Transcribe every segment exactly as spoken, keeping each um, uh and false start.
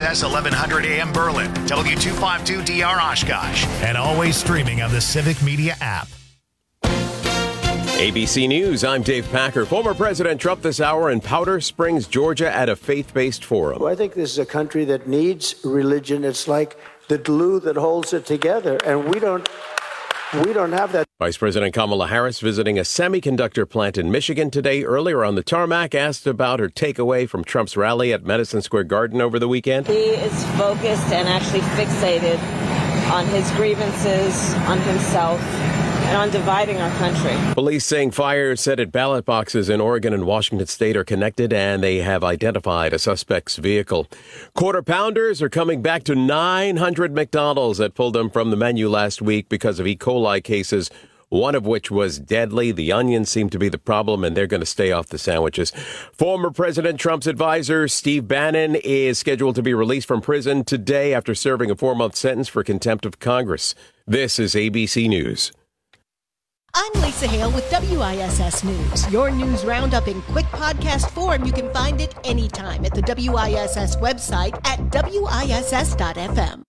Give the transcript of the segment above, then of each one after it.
S eleven hundred A M Berlin, W two fifty-two D R Oshkosh, and always streaming on the Civic Media app. A B C News, I'm Dave Packer. Former President Trump this hour in Powder Springs, Georgia at a faith-based forum. Well, I think this is a country that needs religion. It's like the glue that holds it together, and we don't we don't have that. Vice President Kamala Harris visiting a semiconductor plant in Michigan today. Earlier on the tarmac, asked about her takeaway from Trump's rally at Madison Square Garden over the weekend. He is focused and actually fixated on his grievances, on himself, and on dividing our country. Police saying fires set at ballot boxes in Oregon and Washington state are connected, and they have identified a suspect's vehicle. Quarter pounders are coming back to nine hundred McDonald's that pulled them from the menu last week because of E. coli cases, one of which was deadly. The onions seem to be the problem, and they're going to stay off the sandwiches. Former President Trump's advisor, Steve Bannon, is scheduled to be released from prison today after serving a four-month sentence for contempt of Congress. This is A B C News. I'm Lisa Hale with W I S S News. Your news roundup in quick podcast form. You can find it anytime at the W I S S website at W I S S dot F M.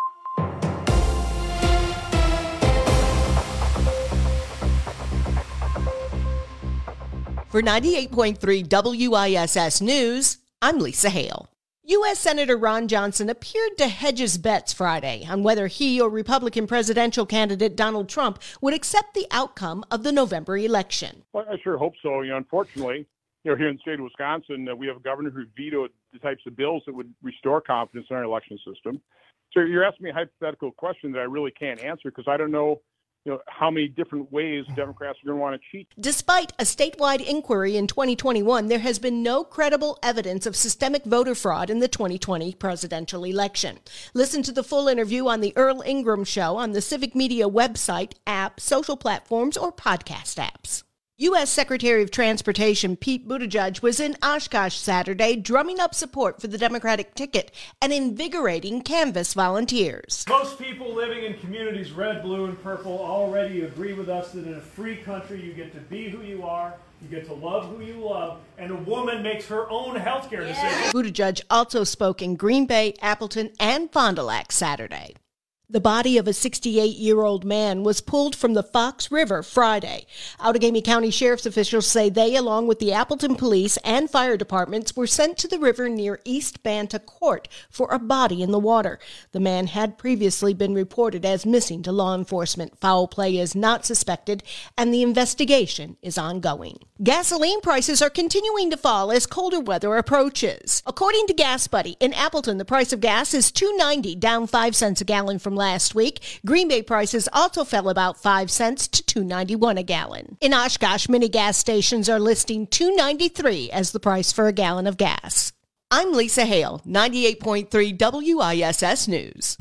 For ninety-eight point three W I S S News, I'm Lisa Hale. U S. Senator Ron Johnson appeared to hedge his bets Friday on whether he or Republican presidential candidate Donald Trump would accept the outcome of the November election. Well, I sure hope so. You know, unfortunately, you know, here in the state of Wisconsin, uh, we have a governor who vetoed the types of bills that would restore confidence in our election system. So you're asking me a hypothetical question that I really can't answer because I don't know, you know, how many different ways Democrats are going to want to cheat. Despite a statewide inquiry in twenty twenty-one, there has been no credible evidence of systemic voter fraud in the twenty twenty presidential election. Listen to the full interview on the Earl Ingram Show on the Civic Media website, app, social platforms, or podcast apps. U S. Secretary of Transportation Pete Buttigieg was in Oshkosh Saturday drumming up support for the Democratic ticket and invigorating Canvass volunteers. Most people living in communities red, blue, and purple already agree with us that in a free country you get to be who you are, you get to love who you love, and a woman makes her own health care yeah. decisions. Buttigieg also spoke in Green Bay, Appleton, and Fond du Lac Saturday. The body of a sixty-eight-year-old man was pulled from the Fox River Friday. Outagamie County Sheriff's officials say they, along with the Appleton Police and fire departments, were sent to the river near East Banta Court for a body in the water. The man had previously been reported as missing to law enforcement. Foul play is not suspected, and the investigation is ongoing. Gasoline prices are continuing to fall as colder weather approaches. According to Gas Buddy, in Appleton, the price of gas is two dollars and ninety cents, down five cents a gallon from last week. Green Bay prices also fell about five cents to two dollars and ninety-one cents a gallon. In Oshkosh, many gas stations are listing two dollars and ninety-three cents as the price for a gallon of gas. I'm Lisa Hale, ninety-eight point three W I S S News.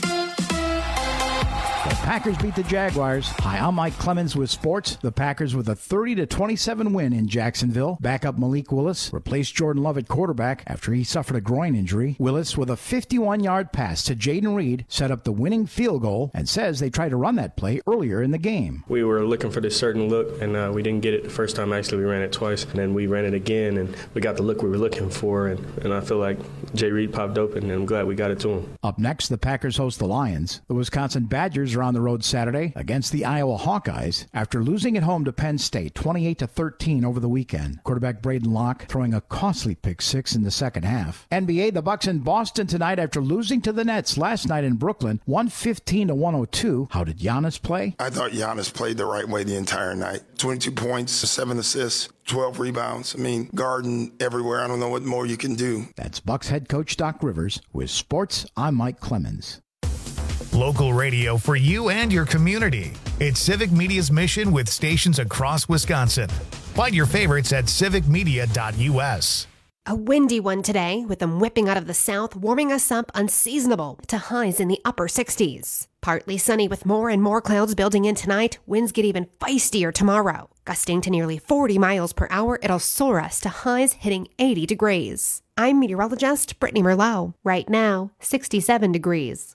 The Packers beat the Jaguars. Hi, I'm Mike Clemens with sports. The Packers with a thirty to twenty-seven win in Jacksonville. Backup Malik Willis replaced Jordan Love at quarterback after he suffered a groin injury. Willis, with a fifty-one-yard pass to Jaden Reed, set up the winning field goal and says they tried to run that play earlier in the game. We were looking for this certain look, and uh, we didn't get it the first time. Actually, we ran it twice, and then we ran it again, and we got the look we were looking for, and, and I feel like Jay Reed popped open, and I'm glad we got it to him. Up next, the Packers host the Lions. The Wisconsin Badgers are on the road Saturday against the Iowa Hawkeyes after losing at home to Penn State twenty-eight to thirteen over the weekend. Quarterback Braden Locke throwing a costly pick six in the second half. N B A, the Bucks in Boston tonight after losing to the Nets last night in Brooklyn, one fifteen to one oh two. How did Giannis play? I thought Giannis played the right way the entire night. twenty-two points, seven assists, twelve rebounds. I mean, guarding everywhere. I don't know what more you can do. That's Bucks head coach Doc Rivers. With sports, I'm Mike Clemens. Local radio for you and your community. It's Civic Media's mission with stations across Wisconsin. Find your favorites at civic media dot U S. A windy one today, with them whipping out of the south, warming us up unseasonable to highs in the upper sixties. Partly sunny with more and more clouds building in tonight. Winds get even feistier tomorrow. Gusting to nearly forty miles per hour, it'll soar us to highs hitting eighty degrees. I'm meteorologist Brittany Merlot. Right now, sixty-seven degrees.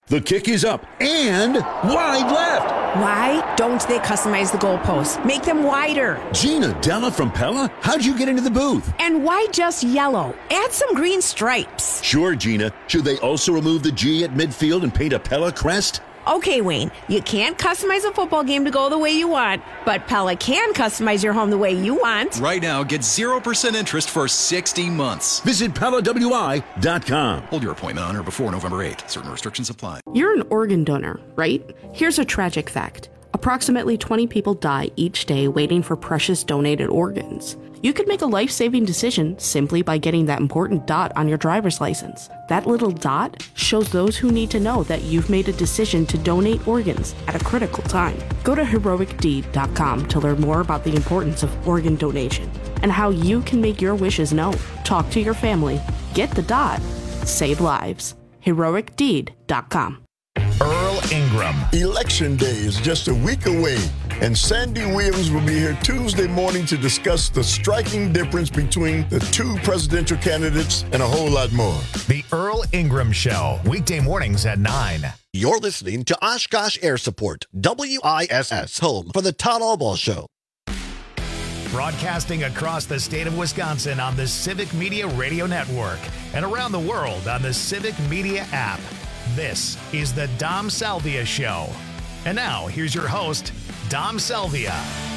The kick is up and wide left. Why don't they customize the goalposts? Make them wider. Gina Della from Pella? How'd you get into the booth? And why just yellow? Add some green stripes. Sure, Gina. Should they also remove the G at midfield and paint a Pella crest? Okay, Wayne, you can't customize a football game to go the way you want, but Pella can customize your home the way you want. Right now, get zero percent interest for sixty months. Visit Pella W I dot com. Hold your appointment on or before November eighth. Certain restrictions apply. You're an organ donor, right? Here's a tragic fact. Approximately twenty people die each day waiting for precious donated organs. You could make a life-saving decision simply by getting that important dot on your driver's license. That little dot shows those who need to know that you've made a decision to donate organs at a critical time. Go to heroic deed dot com to learn more about the importance of organ donation and how you can make your wishes known. Talk to your family. Get the dot. Save lives. heroic deed dot com. Earl Ingram. Election day is just a week away, and Sandy Williams will be here Tuesday morning to discuss the striking difference between the two presidential candidates and a whole lot more. The Earl Ingram Show, weekday mornings at nine. You're listening to Oshkosh Air Support, W I S S, home for the Todd Albaugh Show. Broadcasting across the state of Wisconsin on the Civic Media Radio Network and around the world on the Civic Media app. This is the Dom Salvia Show. And now, here's your host, Dom Salvia.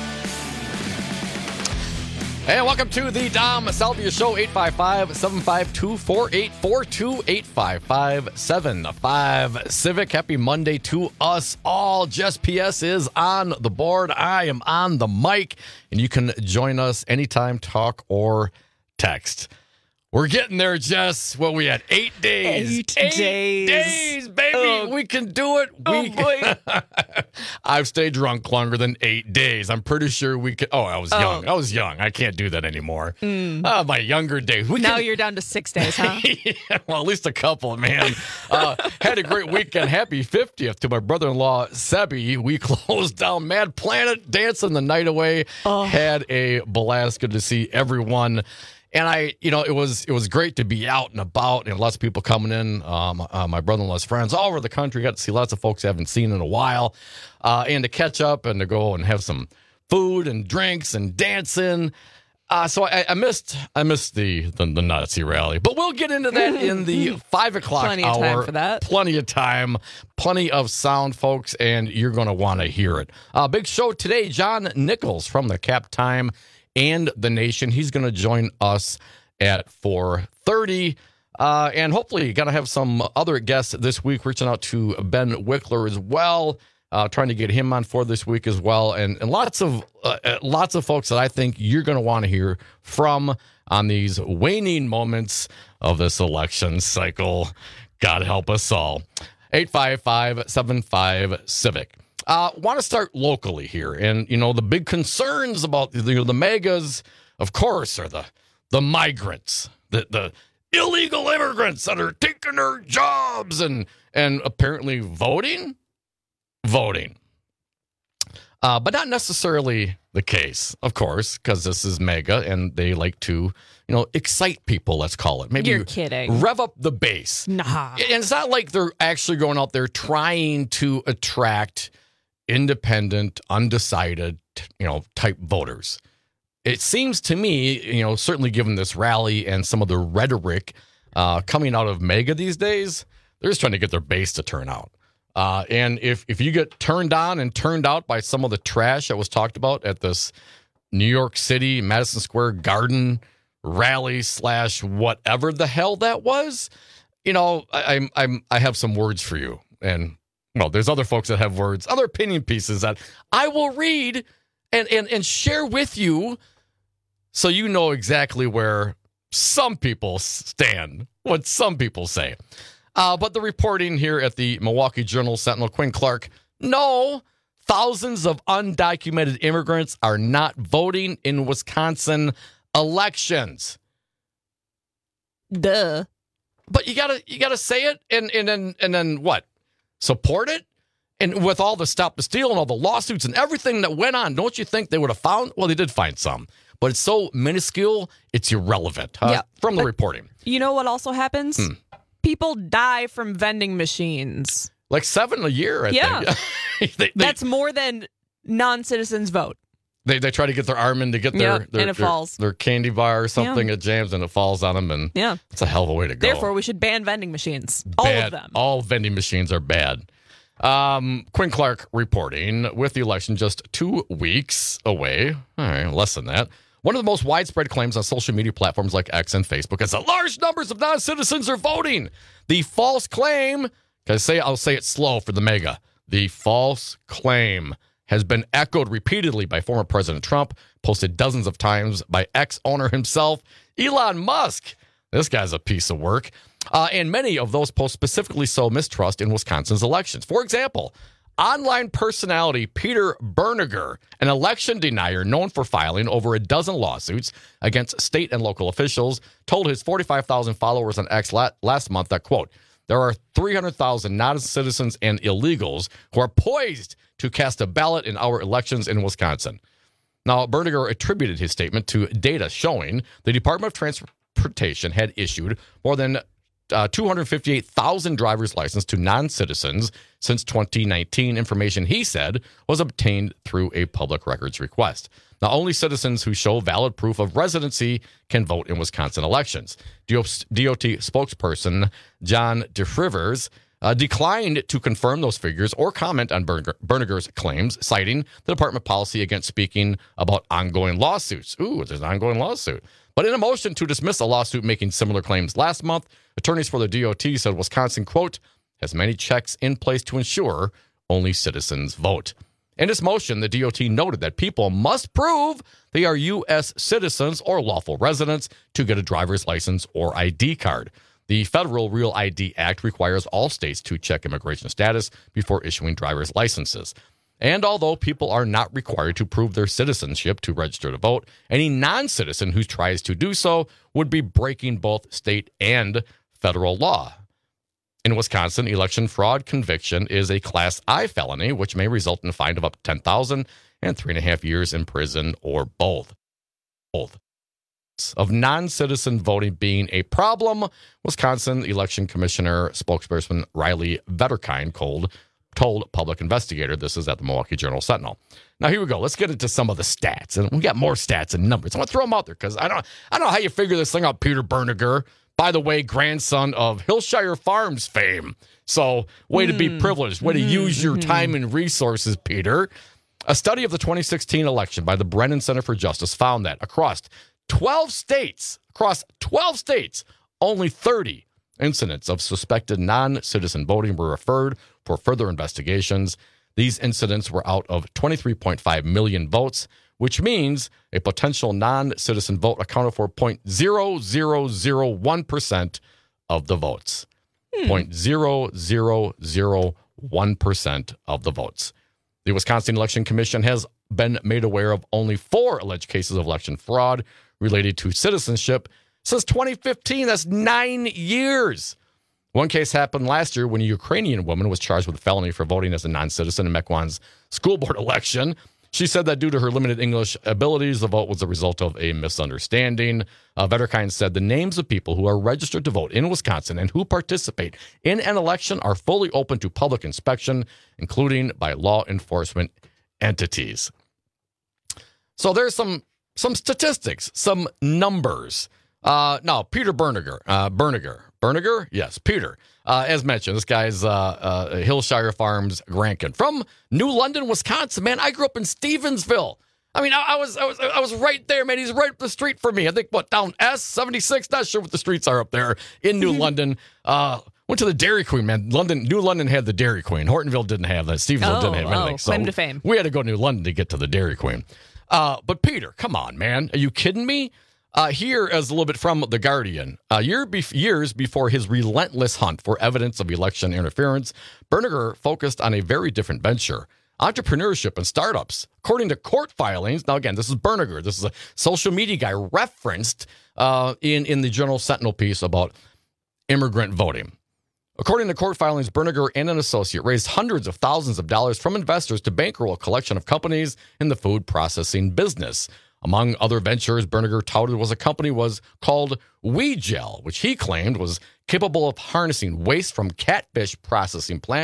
Hey, welcome to the Dom Salvia Show, eight five five, seven five two, four eight four two, eight five five, seven five Civic. Happy Monday to us all. Jess P S is on the board. I am on the mic, and you can join us anytime, talk or text. We're getting there, Jess. Well, we had eight days. Eight, eight days. days, baby. Oh. We can do it. Oh, we boy. I've stayed drunk longer than eight days. I'm pretty sure we could. Oh, I was Oh. young. I was young. I can't do that anymore. Mm. Uh, my younger days. We now can... you're down to six days, huh? Yeah, well, at least a couple, man. Uh, had a great weekend. Happy fiftieth to my brother-in-law, Sebi. We closed down Mad Planet, dancing the night away. Oh. Had a blast. Good to see everyone. And I, you know, it was it was great to be out and about, and lots of people coming in. Um, uh, my brother-in-law's friends all over the country. Got to see lots of folks I haven't seen in a while, uh, and to catch up and to go and have some food and drinks and dancing. Uh, so I, I missed I missed the, the the Nazi rally, but we'll get into that in the five o'clock Plenty hour. of time for that. Plenty of time, plenty of sound, folks, and you're going to want to hear it. Uh, big show today. John Nichols from the Cap Time and the Nation. He's going to join us at four thirty. Uh, and hopefully going to have some other guests this week, reaching out to Ben Wickler as well, uh, trying to get him on for this week as well. And, and lots of uh, lots of folks that I think you're going to want to hear from on these waning moments of this election cycle. God help us all. eight five five, seven five, Civic. Uh, want to start locally here, and you know the big concerns about you know, the megas, of course, are the the migrants, the the illegal immigrants that are taking their jobs and and apparently voting, voting, uh, but not necessarily the case, of course, because this is mega and they like to you know excite people. Let's call it. Maybe You're kidding. Rev up the base. Nah, and it's not like they're actually going out there trying to attract independent, undecided, you know, type voters. It seems to me, you know, certainly given this rally and some of the rhetoric uh, coming out of MAGA these days, they're just trying to get their base to turn out. Uh, and if if you get turned on and turned out by some of the trash that was talked about at this New York City, Madison Square Garden rally slash whatever the hell that was, you know, I, I'm I'm I have some words for you. And well, there's other folks that have words, other opinion pieces that I will read and, and, and share with you so you know exactly where some people stand, what some people say. Uh, but the reporting here at the Milwaukee Journal Sentinel, Quinn Clark, no, thousands of undocumented immigrants are not voting in Wisconsin elections. Duh. But you gotta you gotta say it and, and then and then what? Support it? And with all the Stop the Steal and all the lawsuits and everything that went on, don't you think they would have found? Well, they did find some. But it's so minuscule, it's irrelevant huh? Yeah, from the but reporting. You know what also happens? Hmm. People die from vending machines. Like seven a year, I yeah. think. they, they, That's more than non-citizens vote. They they try to get their arm in to get their, yep, their, and it their, falls. their candy bar or something. Yeah. It jams and it falls on them. And yeah. it's a hell of a way to go. Therefore, we should ban vending machines. All bad. of them. All vending machines are bad. Um, Quinn Clark reporting, with the election just two weeks away. All right, less than that. One of the most widespread claims on social media platforms like X and Facebook is that large numbers of non-citizens are voting. The false claim, I say I'll say it slow for the mega. The false claim has been echoed repeatedly by former President Trump, posted dozens of times by X owner himself, Elon Musk. This guy's a piece of work. Uh, and many of those posts specifically sow mistrust in Wisconsin's elections. For example, online personality Peter Berniger, an election denier known for filing over a dozen lawsuits against state and local officials, told his forty-five thousand followers on X last month that, quote, there are three hundred thousand non-citizens and illegals who are poised to cast a ballot in our elections in Wisconsin. Now, Berniger attributed his statement to data showing the Department of Transportation had issued more than uh, two hundred fifty-eight thousand driver's licenses to non-citizens since twenty nineteen. Information, he said, was obtained through a public records request. Now, only citizens who show valid proof of residency can vote in Wisconsin elections. D O T spokesperson John DeFrivers uh, declined to confirm those figures or comment on Berniger's claims, citing the department policy against speaking about ongoing lawsuits. Ooh, there's an ongoing lawsuit. But in a motion to dismiss a lawsuit making similar claims last month, attorneys for the D O T said Wisconsin, quote, has many checks in place to ensure only citizens vote. In this motion, the D O T noted that people must prove they are U S citizens or lawful residents to get a driver's license or I D card. The Federal Real I D Act requires all states to check immigration status before issuing driver's licenses. And although people are not required to prove their citizenship to register to vote, any non-citizen who tries to do so would be breaking both state and federal law. In Wisconsin, election fraud conviction is a Class I felony, which may result in a fine of up to ten thousand dollars and three and a half years in prison, or both. Both. Of non-citizen voting being a problem, Wisconsin Election Commissioner spokesperson Riley Vetterkind told, told Public Investigator. This is at the Milwaukee Journal-Sentinel. Now, here we go. Let's get into some of the stats. And we got more stats and numbers. I'm going to throw them out there because I don't, I don't know how you figure this thing out, Peter Berniger. By the way, grandson of Hillshire Farms fame. So, way mm. to be privileged. Way mm-hmm. to use your time and resources, Peter. A study of the twenty sixteen election by the Brennan Center for Justice found that across twelve states, across twelve states, only thirty incidents of suspected non-citizen voting were referred for further investigations. These incidents were out of twenty-three point five million votes, which means a potential non-citizen vote accounted for zero point zero zero zero one percent of the votes. Hmm. zero point zero zero zero one percent of the votes. The Wisconsin Election Commission has been made aware of only four alleged cases of election fraud related to citizenship since twenty fifteen. That's nine years. One case happened last year when a Ukrainian woman was charged with a felony for voting as a non-citizen in Mequon's school board election. She said that due to her limited English abilities, the vote was a result of a misunderstanding. Uh, Vetterkind said the names of people who are registered to vote in Wisconsin and who participate in an election are fully open to public inspection, including by law enforcement entities. So there's some some statistics, some numbers. Uh, now, Peter Berniger, uh, Berniger, Berniger, yes, Peter. Uh, as mentioned, this guy's uh, uh, Hillshire Farms grandkid from New London, Wisconsin. Man, I grew up in Stevensville. I mean, I, I was I was I was right there, man. He's right up the street from me. I think what down S seventy-six. Not sure what the streets are up there in New London. Uh, went to the Dairy Queen, man. London, New London had the Dairy Queen. Hortonville didn't have that. Stevensville oh, didn't have anything. Oh, so claim to fame. We had to go to New London to get to the Dairy Queen. Uh, but Peter, come on, man. Are you kidding me? Uh, here is a little bit from The Guardian. Uh, year be- years before his relentless hunt for evidence of election interference, Berniger focused on a very different venture, entrepreneurship and startups. According to court filings, now again, this is Berniger. This is a social media guy referenced uh, in, in the Journal-Sentinel piece about immigrant voting. According to court filings, Berniger and an associate raised hundreds of thousands of dollars from investors to bankroll a collection of companies in the food processing business. Among other ventures Berniger touted was a company was called WeGel, which he claimed was capable of harnessing waste from catfish processing plants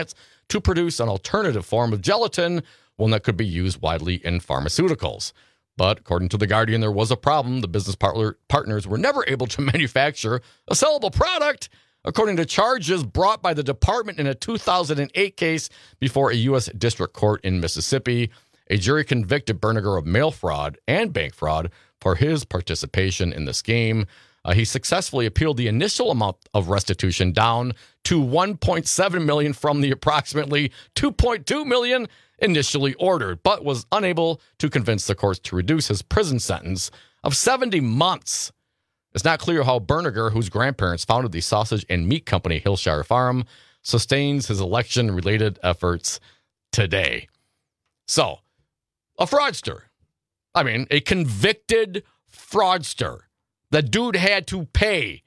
to produce an alternative form of gelatin, one that could be used widely in pharmaceuticals. But according to The Guardian, there was a problem. The business partner, partners were never able to manufacture a sellable product, according to charges brought by the department in a two thousand eight case before a U S district court in Mississippi. A jury convicted Berniger of mail fraud and bank fraud for his participation in the scheme. Uh, he successfully appealed the initial amount of restitution down to one point seven million dollars from the approximately two point two million dollars initially ordered, but was unable to convince the courts to reduce his prison sentence of seventy months. It's not clear how Berniger, whose grandparents founded the sausage and meat company Hillshire Farm, sustains his election-related efforts today. So, a fraudster. I mean, a convicted fraudster. The dude had to pay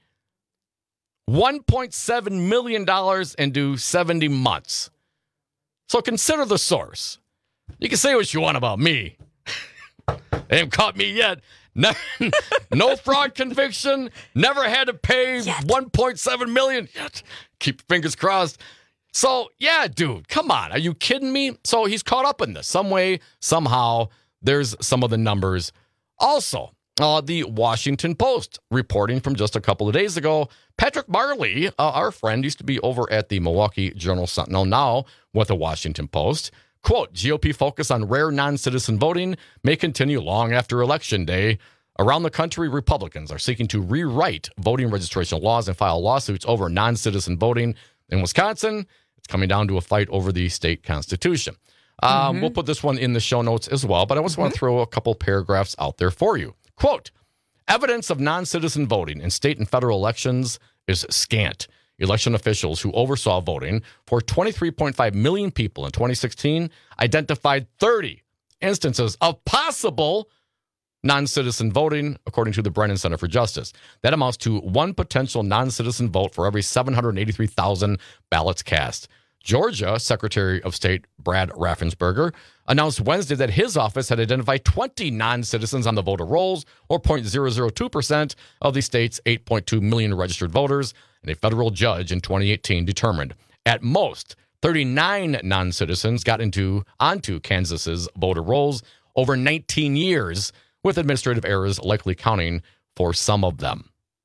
one point seven million dollars and do seventy months. So consider the source. You can say what you want about me. They haven't caught me yet. No, no fraud conviction. Never had to pay yet. one point seven million dollars yet. Keep fingers crossed. So, yeah, dude, come on. Are you kidding me? So he's caught up in this. Some way, somehow, there's some of the numbers. Also, uh, the Washington Post reporting from just a couple of days ago, Patrick Marley, uh, our friend, used to be over at the Milwaukee Journal-Sentinel, now with the Washington Post. Quote, G O P focus on rare non-citizen voting may continue long after Election Day. Around the country, Republicans are seeking to rewrite voting registration laws and file lawsuits over non-citizen voting. In Wisconsin, it's coming down to a fight over the state constitution. Um, mm-hmm. We'll put this one in the show notes as well, but I just mm-hmm. want to throw a couple paragraphs out there for you. Quote, evidence of non-citizen voting in state and federal elections is scant. Election officials who oversaw voting for twenty-three point five million people in twenty sixteen identified thirty instances of possible non-citizen voting, according to the Brennan Center for Justice. That amounts to one potential non-citizen vote for every seven hundred eighty-three thousand ballots cast. Georgia Secretary of State Brad Raffensperger announced Wednesday that his office had identified twenty non-citizens on the voter rolls, or zero point zero zero two percent of the state's eight point two million registered voters, and a federal judge in twenty eighteen determined at most thirty-nine non-citizens got into onto Kansas's voter rolls over nineteen years, with administrative errors likely counting for some of them.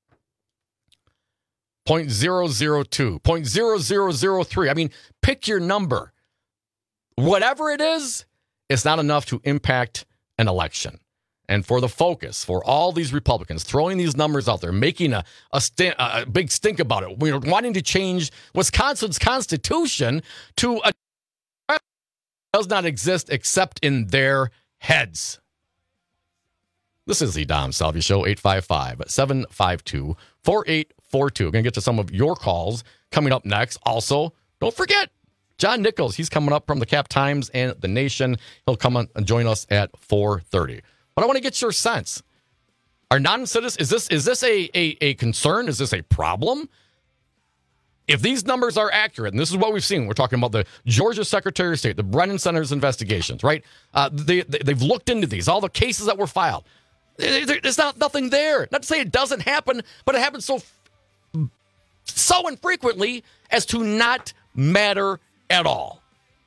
zero point zero zero two, zero point zero zero zero three. I mean, pick your number. Whatever it is, it's not enough to impact an election. And for the focus, for all these Republicans throwing these numbers out there, making a, a, st- a big stink about it, we're wanting to change Wisconsin's constitution to a does not exist except in their heads. This is the Dom Salvia Show, eight five five, seven five two, four eight four two. We're going to get to some of your calls coming up next. Also, don't forget, John Nichols, he's coming up from the Cap Times and The Nation. He'll come on and join us at four thirty. But I want to get your sense. Are non-citizens, is this, is this a, a, a concern? Is this a problem? If these numbers are accurate, and this is what we've seen, we're talking about the Georgia Secretary of State, the Brennan Center's investigations, right? Uh, they, they, they've looked into these, all the cases that were filed. There's not nothing there. Not to say it doesn't happen, but it happens so so infrequently as to not matter at all.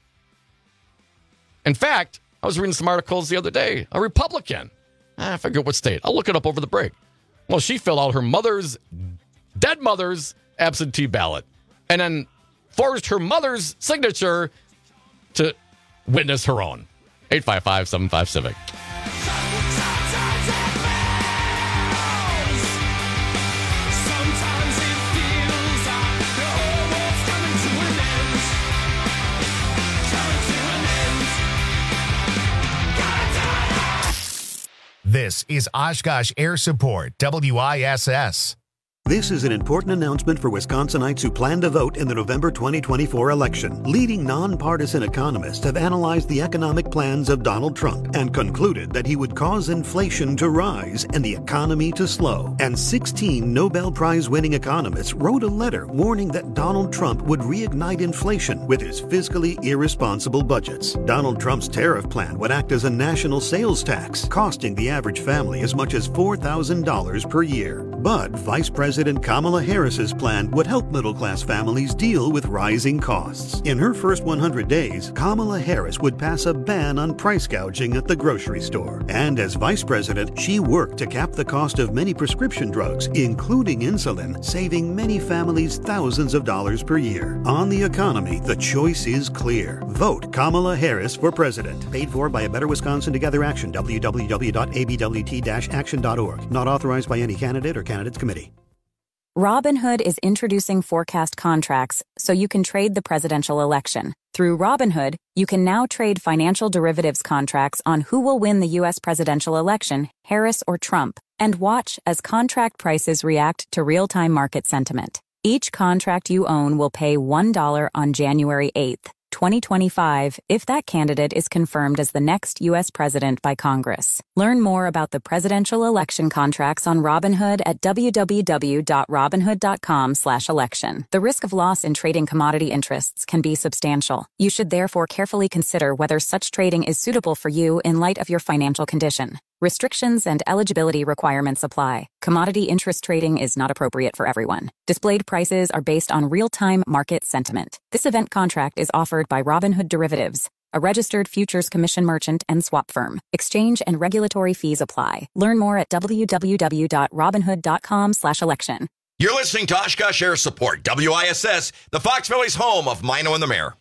In fact, I was reading some articles the other day. A Republican, I forget what state. I'll look it up over the break. Well, she filled out her mother's, dead mother's absentee ballot and then forged her mother's signature to witness her own. eight five five, seven five, Civic. This is Oshkosh Air Support, W I S S. This is an important announcement for Wisconsinites who plan to vote in the November twenty twenty-four election. Leading nonpartisan economists have analyzed the economic plans of Donald Trump and concluded that he would cause inflation to rise and the economy to slow. And sixteen Nobel Prize-winning economists wrote a letter warning that Donald Trump would reignite inflation with his fiscally irresponsible budgets. Donald Trump's tariff plan would act as a national sales tax, costing the average family as much as four thousand dollars per year. But Vice President Kamala Harris's plan would help middle-class families deal with rising costs. In her first one hundred days, Kamala Harris would pass a ban on price gouging at the grocery store. And as vice president, she worked to cap the cost of many prescription drugs, including insulin, saving many families thousands of dollars per year. On the economy, the choice is clear. Vote Kamala Harris for president. Paid for by A Better Wisconsin Together Action, w w w dot a b w t dash action dot org. Not authorized by any candidate or candidates committee. Robinhood is introducing forecast contracts so you can trade the presidential election. Through Robinhood, you can now trade financial derivatives contracts on who will win the U S presidential election, Harris or Trump, and watch as contract prices react to real-time market sentiment. Each contract you own will pay one dollar on January eighth, twenty twenty-five, if that candidate is confirmed as the next U S president by Congress. Learn more about the presidential election contracts on Robinhood at w w w dot robinhood dot com slash election. The risk of loss in trading commodity interests can be substantial. You should therefore carefully consider whether such trading is suitable for you in light of your financial condition. Restrictions and eligibility requirements apply. Commodity interest trading is not appropriate for everyone. Displayed prices are based on real-time market sentiment. This event contract is offered by Robinhood Derivatives, a registered futures commission merchant and swap firm. Exchange and regulatory fees apply. Learn more at w w w dot robinhood dot com slash election. You're listening to Oshkosh Air Support, W I S S, the Fox Valley's home of Mino and the Mayor.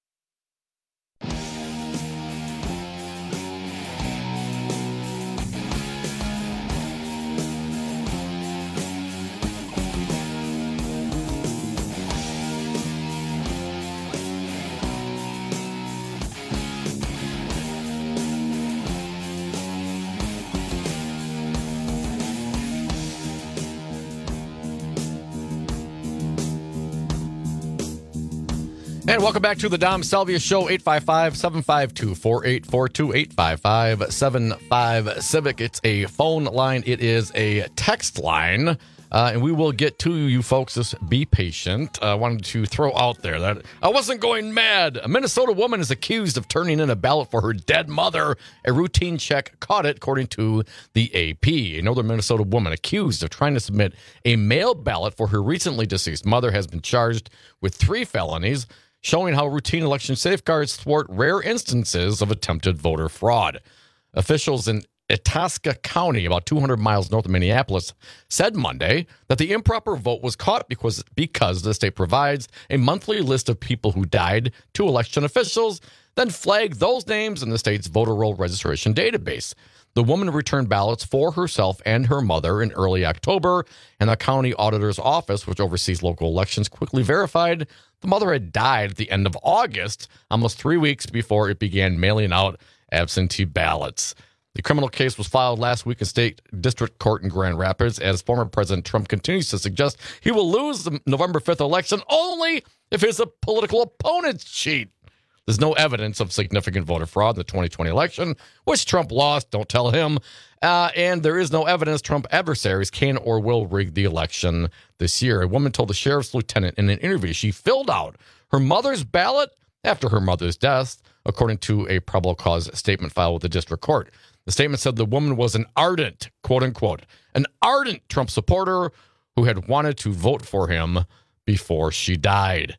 And welcome back to the Dom Salvia Show, eight five five, seven five two, four eight four two, eight five five, seven five, Civic. It's a phone line. It is a text line, uh, and we will get to you folks. Just be patient. I uh, wanted to throw out there that I wasn't going mad. A Minnesota woman is accused of turning in a ballot for her dead mother. A routine check caught it, according to the A P. Another Minnesota woman accused of trying to submit a mail ballot for her recently deceased mother has been charged with three felonies, showing how routine election safeguards thwart rare instances of attempted voter fraud. Officials in Itasca County, about two hundred miles north of Minneapolis, said Monday that the improper vote was caught because, because the state provides a monthly list of people who died to election officials, then flagged those names in the state's voter roll registration database. The woman returned ballots for herself and her mother in early October, and the county auditor's office, which oversees local elections, quickly verified the mother had died at the end of August, almost three weeks before it began mailing out absentee ballots. The criminal case was filed last week in state district court in Grand Rapids, as former President Trump continues to suggest he will lose the November fifth election only if his political opponents cheat. There's no evidence of significant voter fraud in the twenty twenty election, which Trump lost, don't tell him. Uh, and there is no evidence Trump adversaries can or will rig the election this year. A woman told the sheriff's lieutenant in an interview she filled out her mother's ballot after her mother's death, according to a probable cause statement filed with the district court. The statement said the woman was an ardent, quote unquote, an ardent Trump supporter who had wanted to vote for him before she died.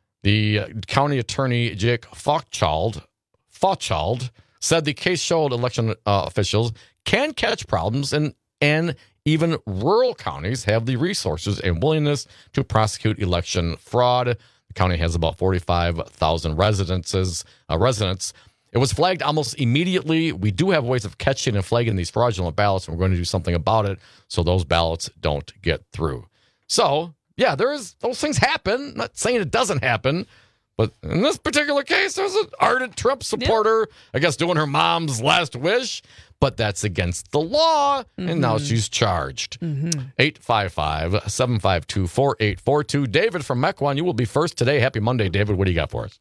The county attorney, Jake Fauchald, Fauchald, said the case showed election uh, officials can catch problems, and, and even rural counties have the resources and willingness to prosecute election fraud. The county has about forty-five thousand residences, uh, residents. It was flagged almost immediately. We do have ways of catching and flagging these fraudulent ballots, and we're going to do something about it so those ballots don't get through. So, yeah, there is those things happen. I'm not saying it doesn't happen, but in this particular case, there's an ardent Trump supporter, yeah. I guess, doing her mom's last wish, but that's against the law, mm-hmm. and now she's charged. Mm-hmm. eight five five, seven five two, four eight four two. David from Mequon, you will be first today. Happy Monday, David. What do you got for us?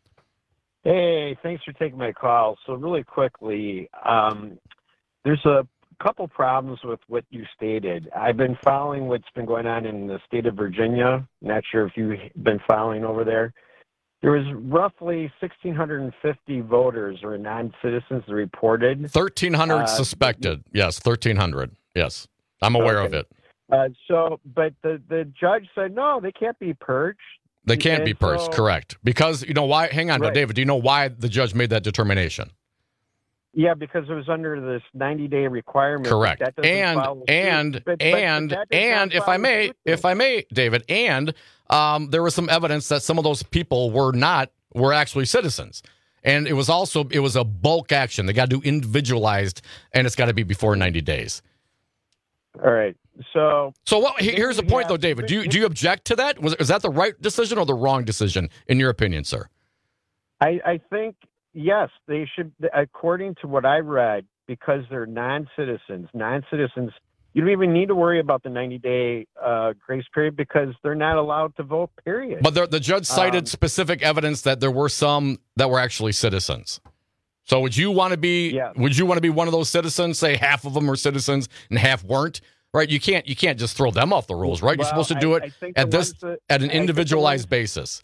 Hey, thanks for taking my call. So really quickly, um, there's a couple problems with what you stated. I've been following what's been going on in the state of Virginia. Not sure if you've been following over there. There was roughly one thousand six hundred fifty voters or non-citizens reported. thirteen hundred uh, suspected. Yes, thirteen hundred. Yes, I'm aware okay. of it. Uh, so, but the, the judge said, no, they can't be purged. They can't and be purged, so, correct. Because, you know why? Hang on, right. David, do you know why the judge made that determination? Yeah, because it was under this ninety-day requirement. Correct. That doesn't And, follow suit. and, But- but- and, but that does and, not if I follow may, suit. if I may, David, and um, there was some evidence that some of those people were not, were actually citizens. And it was also, it was a bulk action. They got to do individualized, and it's got to be before ninety days. All right. So, so what? Here's the point, though, David. Do you do you object to that? Was is that the right decision or the wrong decision, in your opinion, sir? I, I think, yes, they should, according to what I read, because they're non-citizens, non-citizens, you don't even need to worry about the ninety-day uh, grace period because they're not allowed to vote, period. But the, the judge cited Um, specific evidence that there were some that were actually citizens. So would you want to be? Yeah. Would you want to be one of those citizens? Say half of them were citizens and half weren't. Right? You can't. You can't just throw them off the rules, right? You're Well, supposed to do I- it I think at the this ones that- at an I think the individualized ones- basis.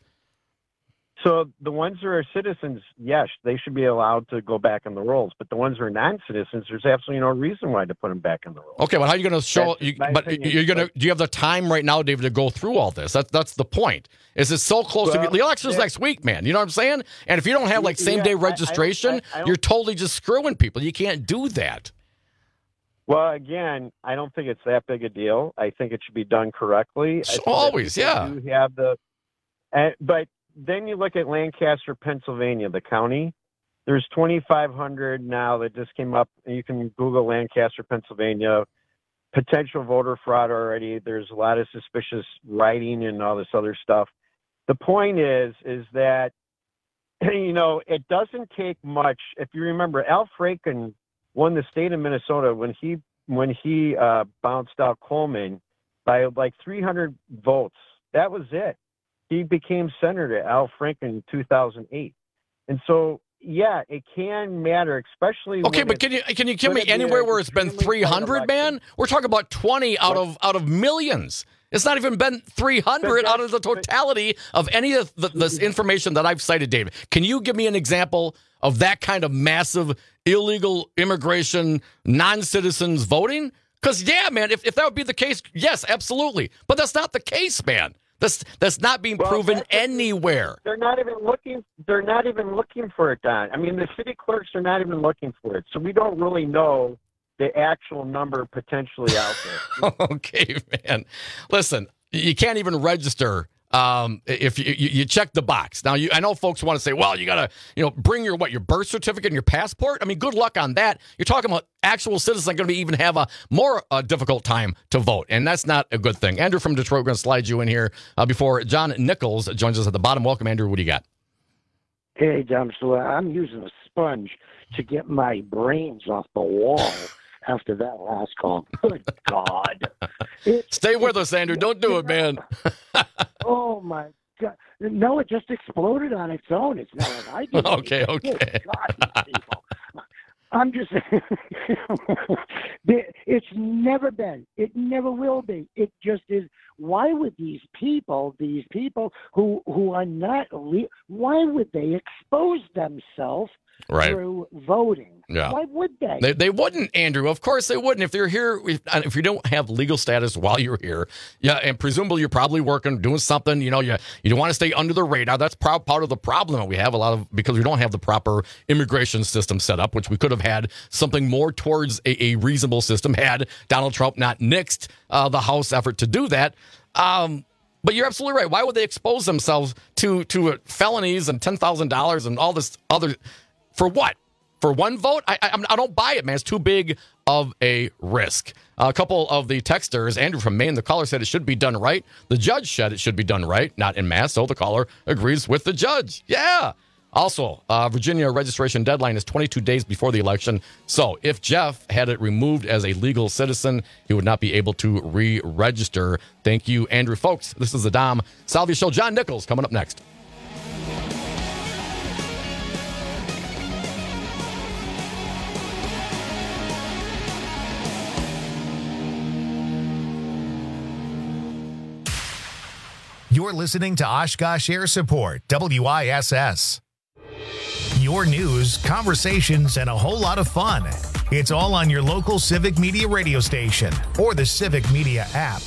So the ones who are citizens, yes, they should be allowed to go back in the rolls. But the ones who are non-citizens, there's absolutely no reason why to put them back in the rolls. Okay, but how are you going to show? That's You, my but opinion. you're going to. Do you have the time right now, David, to go through all this? That's that's the point. Is it so close Well, to the election's yeah. next week, man? You know what I'm saying? And if you don't have like Yeah, same day I- I don't- registration, I- I don't- you're totally just screwing people. You can't do that. Well, again, I don't think it's that big a deal. I think it should be done correctly. I think that Always, people yeah. do have the, uh, but then you look at Lancaster, Pennsylvania, the county. There's twenty-five hundred now that just came up. You can Google Lancaster, Pennsylvania, potential voter fraud already. There's a lot of suspicious writing and all this other stuff. The point is, is that, you know, it doesn't take much. If you remember, Al Franken won the state of Minnesota when he when he uh, bounced out Coleman by like three hundred votes. That was it. He became senator, Al Franken, in two thousand eight. And so, yeah, it can matter, especially. Okay, when but it's can you can you give me gonna be anywhere a where it's been extremely three hundred, close man? We're talking about twenty out of out of millions. It's not even been three hundred out of the totality of any of the, this information that I've cited, David. Can you give me an example of that kind of massive illegal immigration, non-citizens voting? Because, yeah, man, if, if that would be the case, yes, absolutely. But that's not the case, man. That's that's not being Well, proven that's- anywhere. They're not even looking. They're not even looking for it, Don. I mean, the city clerks are not even looking for it, so we don't really know the actual number potentially out there. Okay, man. Listen, you can't even register um, if you, you, you check the box. Now, you, I know folks want to say, well, you got to, you know, bring your, what, your birth certificate and your passport? I mean, good luck on that. You're talking about actual citizens are going to even have a more uh, difficult time to vote, and that's not a good thing. Andrew from Detroit, we're going to slide you in here uh, before John Nichols joins us at the bottom. Welcome, Andrew. What do you got? Hey, John. So I'm using a sponge to get my brains off the wall after that last call. Good God. It, Stay with us, Andrew. Don't do it, man. oh, my God. No, it just exploded on its own. It's not like I did. Okay, okay. Good God, these people. I'm just it's never been. It never will be. It just is. Why would these people, these people who who are not, le- why would they expose themselves Right. through voting? Yeah. Why would they? They, they wouldn't, Andrew. Of course they wouldn't. If they're here, if, if you don't have legal status while you're here, yeah, and presumably you're probably working, doing something, you know, you, you don't want to stay under the radar. That's pro- part of the problem that we have a lot of, because we don't have the proper immigration system set up, which we could have had something more towards a, a reasonable system had Donald Trump not nixed uh, the House effort to do that. Um, But you're absolutely right. Why would they expose themselves to to felonies and ten thousand dollars and all this other, for what? For one vote? I, I I don't buy it, man. It's too big of a risk. Uh, a couple of the texters, Andrew from Maine, the caller said it should be done right. The judge said it should be done right, not en masse. So the caller agrees with the judge. Yeah. Also, uh, Virginia registration deadline is twenty-two days before the election. So if Jeff had it removed as a legal citizen, he would not be able to re-register. Thank you, Andrew. Folks, this is the Dom Salvia Show. John Nichols coming up next. You're listening to Oshkosh Air Support, W I S S. You're your news, conversations, and a whole lot of fun. It's all on your local Civic Media radio station or the Civic Media app.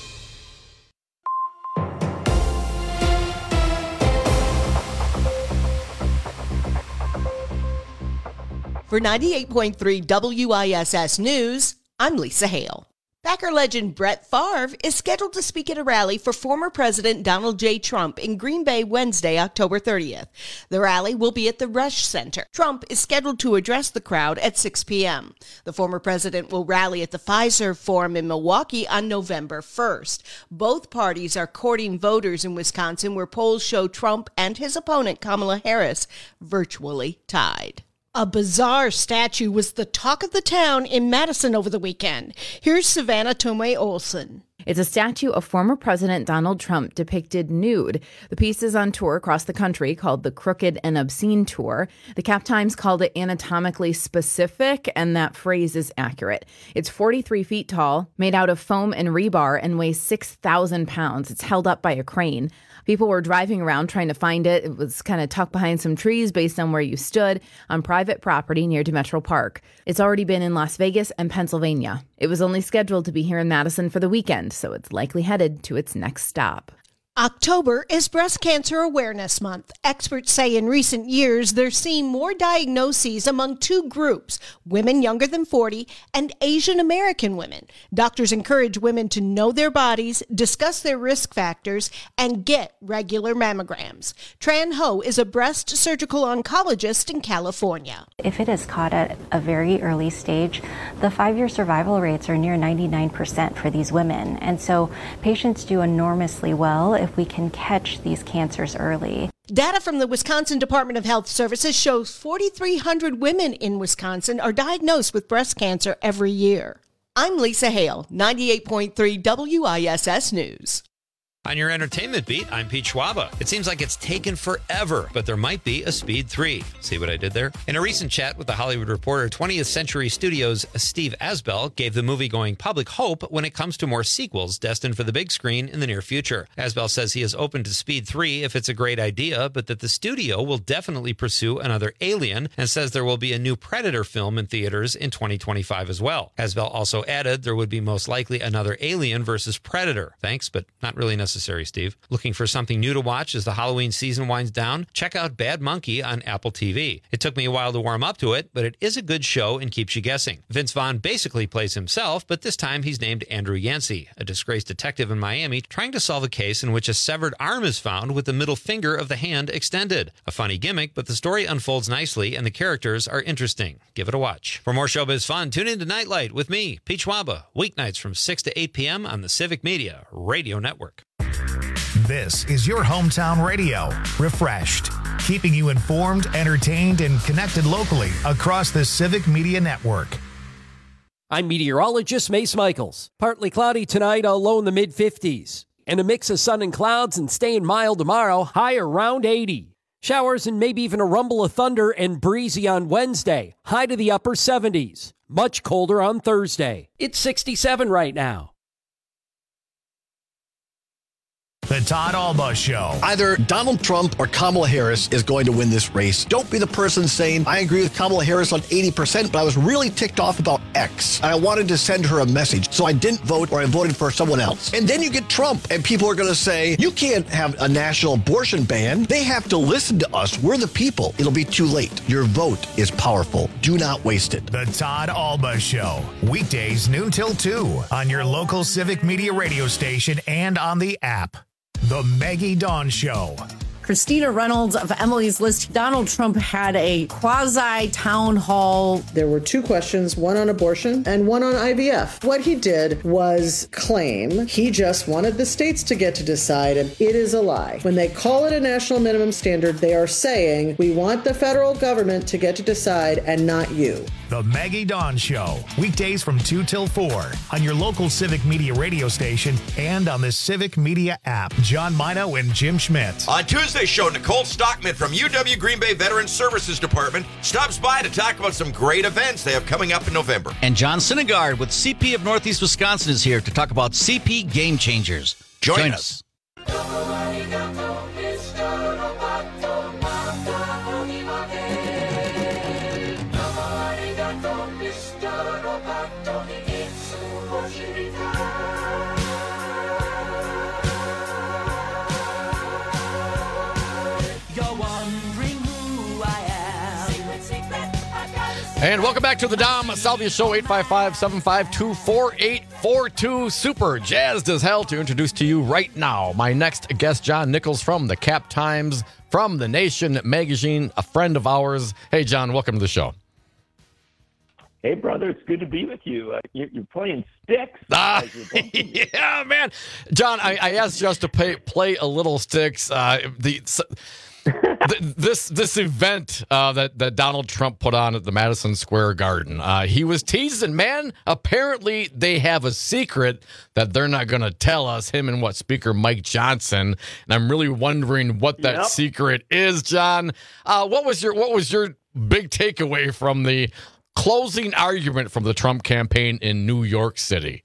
For ninety-eight point three W I S S News, I'm Lisa Hale. Packer legend Brett Favre is scheduled to speak at a rally for former President Donald J. Trump in Green Bay Wednesday, October thirtieth. The rally will be at the Rush Center. Trump is scheduled to address the crowd at six p.m. The former president will rally at the Pfizer Forum in Milwaukee on November first. Both parties are courting voters in Wisconsin, where polls show Trump and his opponent Kamala Harris virtually tied. A bizarre statue was the talk of the town in Madison over the weekend. Here's Savannah Tomei Olson. It's a statue of former President Donald Trump depicted nude. The piece is on tour across the country called the Crooked and Obscene Tour. The Cap Times called it anatomically specific, and that phrase is accurate. It's forty-three feet tall, made out of foam and rebar, and weighs six thousand pounds. It's held up by a crane. People were driving around trying to find it. It was kind of tucked behind some trees based on where you stood on private property near Demetro Park. It's already been in Las Vegas and Pennsylvania. It was only scheduled to be here in Madison for the weekend, so it's likely headed to its next stop. October is Breast Cancer Awareness Month. Experts say in recent years they're seeing more diagnoses among two groups, women younger than forty and Asian American women. Doctors encourage women to know their bodies, discuss their risk factors, and get regular mammograms. Tran Ho is a breast surgical oncologist in California. If it is caught at a very early stage, the five-year survival rates are near ninety-nine percent for these women. And so patients do enormously well if we can catch these cancers early. Data from the Wisconsin Department of Health Services shows forty-three hundred women in Wisconsin are diagnosed with breast cancer every year. I'm Lisa Hale, ninety-eight point three W I S S News. On your entertainment beat, I'm Pete Schwaba. It seems like it's taken forever, but there might be a Speed three. See what I did there? In a recent chat with The Hollywood Reporter, twentieth Century Studios' Steve Asbell gave the movie-going public hope when it comes to more sequels destined for the big screen in the near future. Asbell says he is open to Speed three if it's a great idea, but that the studio will definitely pursue another Alien, and says there will be a new Predator film in theaters in twenty twenty-five as well. Asbell also added there would be most likely another Alien versus Predator. Thanks, but not really necessary. Necessary, Steve. Looking for something new to watch as the Halloween season winds down? Check out Bad Monkey on Apple T V. It took me a while to warm up to it, but it is a good show and keeps you guessing. Vince Vaughn basically plays himself, but this time he's named Andrew Yancey, a disgraced detective in Miami trying to solve a case in which a severed arm is found with the middle finger of the hand extended. A funny gimmick, but the story unfolds nicely and the characters are interesting. Give it a watch. For more showbiz fun, tune in to Nightlight with me, Pete Schwaba, weeknights from six to eight p.m. on the Civic Media Radio Network. This is your hometown radio, refreshed, keeping you informed, entertained, and connected locally across the Civic Media Network. I'm meteorologist Mace Michaels. Partly cloudy tonight, a low in the mid fifties. And a mix of sun and clouds and staying mild tomorrow, high around eighty. Showers and maybe even a rumble of thunder and breezy on Wednesday, high to the upper seventies. Much colder on Thursday. It's sixty-seven right now. The Todd Alba Show. Either Donald Trump or Kamala Harris is going to win this race. Don't be the person saying, I agree with Kamala Harris on eighty percent, but I was really ticked off about X. And I wanted to send her a message, so I didn't vote or I voted for someone else. And then you get Trump, and people are going to say, you can't have a national abortion ban. They have to listen to us. We're the people. It'll be too late. Your vote is powerful. Do not waste it. The Todd Alba Show. Weekdays noon till two on your local Civic Media radio station and on the app. The Maggie Dawn Show. Christina Reynolds of Emily's List. Donald Trump had a quasi-town hall. There were two questions, one on abortion and one on I V F. What he did was claim he just wanted the states to get to decide, and it is a lie. When they call it a national minimum standard, they are saying, we want the federal government to get to decide and not you. The Maggie Dawn Show. Weekdays from two till four on your local Civic Media radio station and on the Civic Media app. John Mino and Jim Schmidt. On Tuesday's show, Nicole Stockman from U W Green Bay Veterans Services Department stops by to talk about some great events they have coming up in November. And John Syndergaard with C P of Northeast Wisconsin is here to talk about C P Game Changers. Join, Join us. us. And welcome back to the Dom Salvia Show, eight five five, seven five two, four eight four two. Super jazzed as hell to introduce to you right now my next guest, John Nichols from the Cap Times, from The Nation magazine, a friend of ours. Hey, John, welcome to the show. Hey, brother, it's good to be with you. Uh, you're, you're playing sticks. Ah, yeah, man. John, I, I asked just to pay, play a little sticks. Uh, the... So, this this event uh, that, that Donald Trump put on at the Madison Square Garden, uh, he was teasing, man, apparently they have a secret that they're not going to tell us, him and what, Speaker Mike Johnson. And I'm really wondering what that Yep. secret is, John. Uh, what was your what was your big takeaway from the closing argument from the Trump campaign in New York City?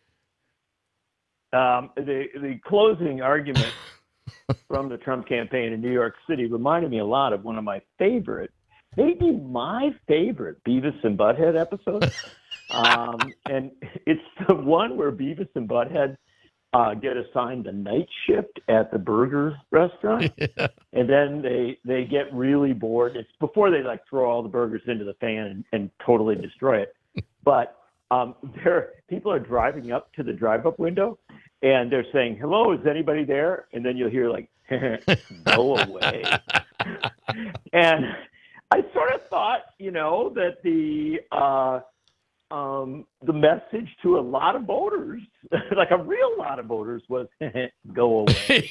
Um, the the closing argument from the Trump campaign in New York City reminded me a lot of one of my favorite, maybe my favorite Beavis and Butthead episodes. um, and it's the one where Beavis and Butthead uh, get assigned the night shift at the burger restaurant. Yeah. And then they, they get really bored. It's before they like throw all the burgers into the fan and, and totally destroy it. But um, there, people are driving up to the drive-up window, and they're saying, hello, is anybody there? And then you'll hear like, go away. And I sort of thought, you know, that the uh, um, the message to a lot of voters, like a real lot of voters, was go away.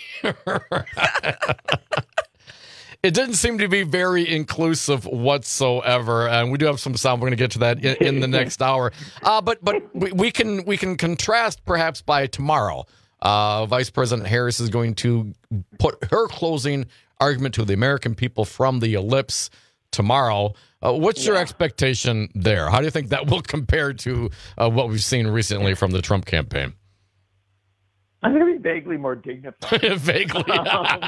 It didn't seem to be very inclusive whatsoever, and we do have some sound. We're going to get to that in, in the next hour. Uh, but but we, we can we can contrast perhaps by tomorrow. Uh, Vice President Harris is going to put her closing argument to the American people from the ellipse tomorrow. Uh, what's yeah. your expectation there? How do you think that will compare to uh, what we've seen recently from the Trump campaign? I'm going to be vaguely more dignified. Vaguely. um,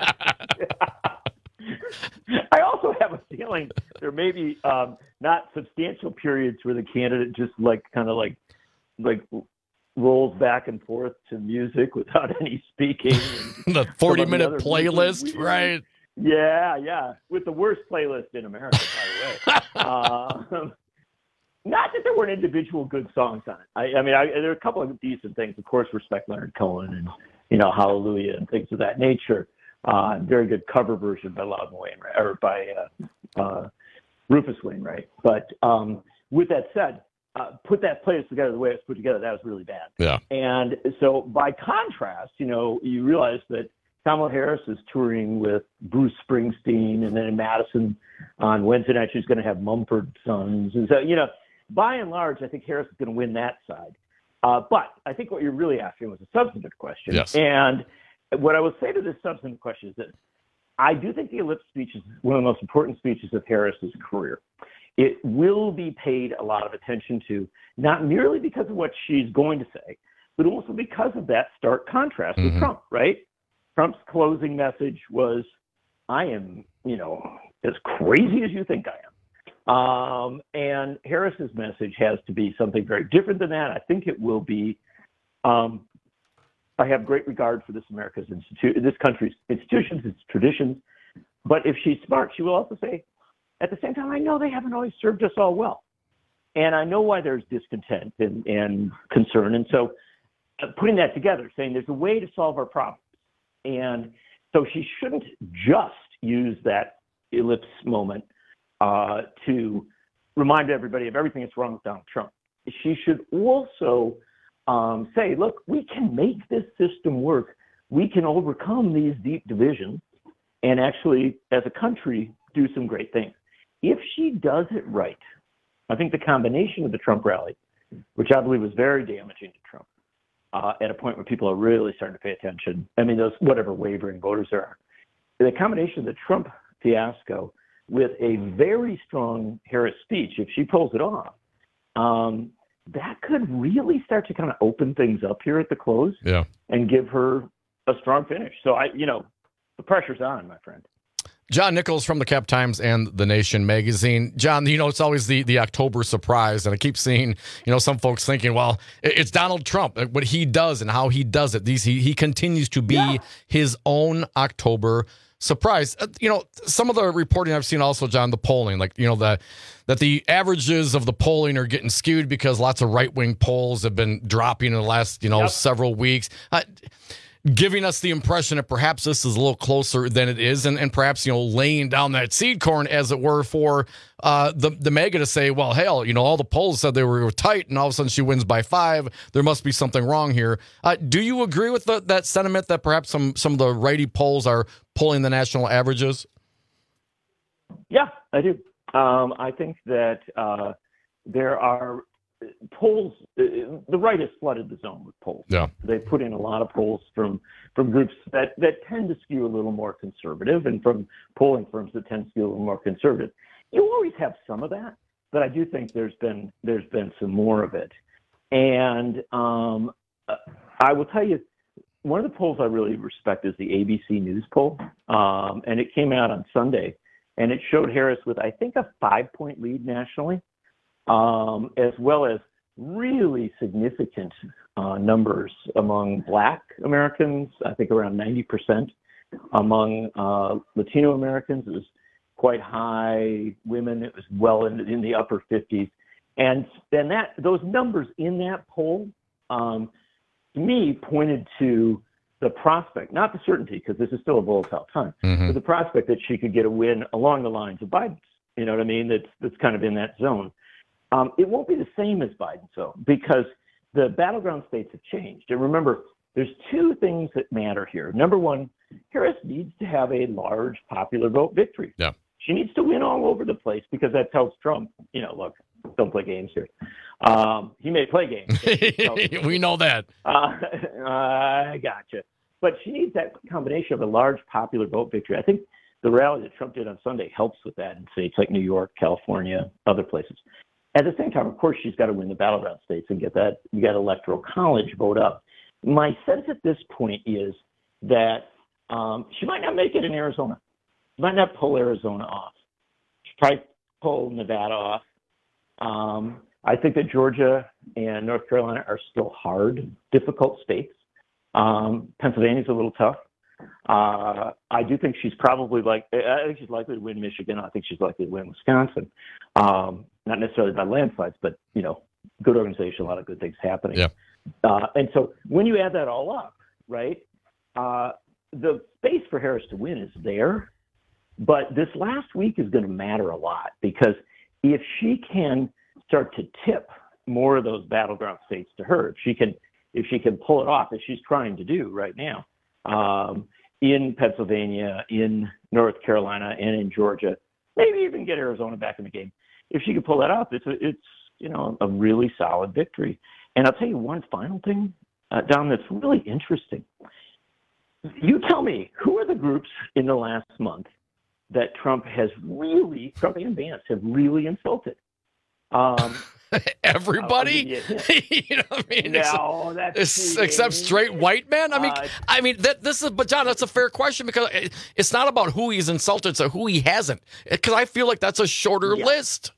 I also have a feeling there may be um, not substantial periods where the candidate just like kind of like like rolls back and forth to music without any speaking. The forty minute playlist, weird, right? Yeah, yeah, with the worst playlist in America, by the way. uh, not that there weren't individual good songs on it. I, I mean, I, there are a couple of decent things. Of course, Respect Leonard Cohen and you know Hallelujah and things of that nature. Uh, very good cover version by Loudon Wainwright or by uh, uh, Rufus Wainwright. But um, with that said, uh, put that playlist together the way it was put together, that was really bad. Yeah. And so by contrast, you know, you realize that Kamala Harris is touring with Bruce Springsteen, and then in Madison on Wednesday night she's going to have Mumford Sons. And so, you know, by and large, I think Harris is going to win that side. Uh, but I think what you're really asking was a substantive question. Yes. And what I will say to this substantive question is that I do think the ellipse speech is one of the most important speeches of Harris's career. It will be paid a lot of attention to, not merely because of what she's going to say, but also because of that stark contrast mm-hmm. with Trump, right? Trump's closing message was, I am, you know, as crazy as you think I am. Um, and Harris's message has to be something very different than that. I think it will be, um, I have great regard for this America's institu- this country's institutions, its traditions. But if she's smart, she will also say, at the same time, I know they haven't always served us all well. And I know why there's discontent and, and concern. And so uh, putting that together, saying there's a way to solve our problems. And so she shouldn't just use that ellipse moment uh, to remind everybody of everything that's wrong with Donald Trump. She should also Um, say, look, we can make this system work. We can overcome these deep divisions and actually, as a country, do some great things. If she does it right, I think the combination of the Trump rally, which I believe was very damaging to Trump, uh, at a point where people are really starting to pay attention. I mean, those whatever wavering voters there are. The combination of the Trump fiasco with a very strong Harris speech, if she pulls it off, um, that could really start to kind of open things up here at the close yeah. and give her a strong finish. So, I, you know, the pressure's on, my friend. John Nichols from the Cap Times and The Nation magazine. John, you know, it's always the, the October surprise, and I keep seeing, you know, some folks thinking, well, it's Donald Trump, what he does and how he does it. These He, he continues to be yeah. his own October surprised. Uh, you know, some of the reporting I've seen also, John, the polling, like, you know, the that the averages of the polling are getting skewed because lots of right-wing polls have been dropping in the last, you know, yep. several weeks. Uh, giving us the impression that perhaps this is a little closer than it is, and, and perhaps, you know, laying down that seed corn, as it were, for uh, the, the mega to say, well, hell, you know, all the polls said they were tight, and all of a sudden she wins by five. There must be something wrong here. Uh, do you agree with the, that sentiment that perhaps some, some of the righty polls are pulling the national averages? Yeah, I do. Um, I think that uh, there are polls, the right has flooded the zone with polls. Yeah. They put in a lot of polls from, from groups that, that tend to skew a little more conservative, and from polling firms that tend to skew a little more conservative. You always have some of that, but I do think there's been there's been some more of it. And um, I will tell you, one of the polls I really respect is the A B C News poll, um, and it came out on Sunday, and it showed Harris with, I think, a five-point lead nationally. Um, as well as really significant uh, numbers among Black Americans, I think around ninety percent. Among uh, Latino Americans, it was quite high. Women, it was well in, in the upper fifties. And then that those numbers in that poll, um, to me, pointed to the prospect, not the certainty, because this is still a volatile time, mm-hmm. but the prospect that she could get a win along the lines of Biden's. You know what I mean? That's, that's kind of in that zone. Um, it won't be the same as Biden's, though, because the battleground states have changed. And remember, there's two things that matter here. Number one, Harris needs to have a large popular vote victory. Yeah. She needs to win all over the place, because that tells Trump, you know, look, don't play games here. Um, he may play games. We know that. Uh, I gotcha. But she needs that combination of a large popular vote victory. I think the rally that Trump did on Sunday helps with that in states like New York, California, other places. At the same time, of course, she's got to win the battleground states and get that, you got electoral college vote up. My sense at this point is that um, she might not make it in Arizona. She might not pull Arizona off. She probably pull Nevada off. Um, I think that Georgia and North Carolina are still hard, difficult states. Um, Pennsylvania's a little tough. Uh, I do think she's probably like, I think she's likely to win Michigan. I think she's likely to win Wisconsin. Um, not necessarily by landslides, but, you know, good organization, a lot of good things happening. Yeah. Uh, and so when you add that all up, right, uh, the space for Harris to win is there. But this last week is going to matter a lot, because if she can start to tip more of those battleground states to her, if she can, if she can pull it off, as she's trying to do right now, um, in Pennsylvania, in North Carolina, and in Georgia, maybe even get Arizona back in the game. If she could pull that off, it's a, it's you know a really solid victory. And I'll tell you one final thing, uh, Dom, that's really interesting. You tell me, who are the groups in the last month that Trump has really, Trump and Vance have really insulted? Um, Everybody, you know what I mean? No, that's it's, except straight white men. I mean, uh, I mean that this is, but John, that's a fair question, because it's not about who he's insulted, it's who he hasn't. Because I feel like that's a shorter yeah. list.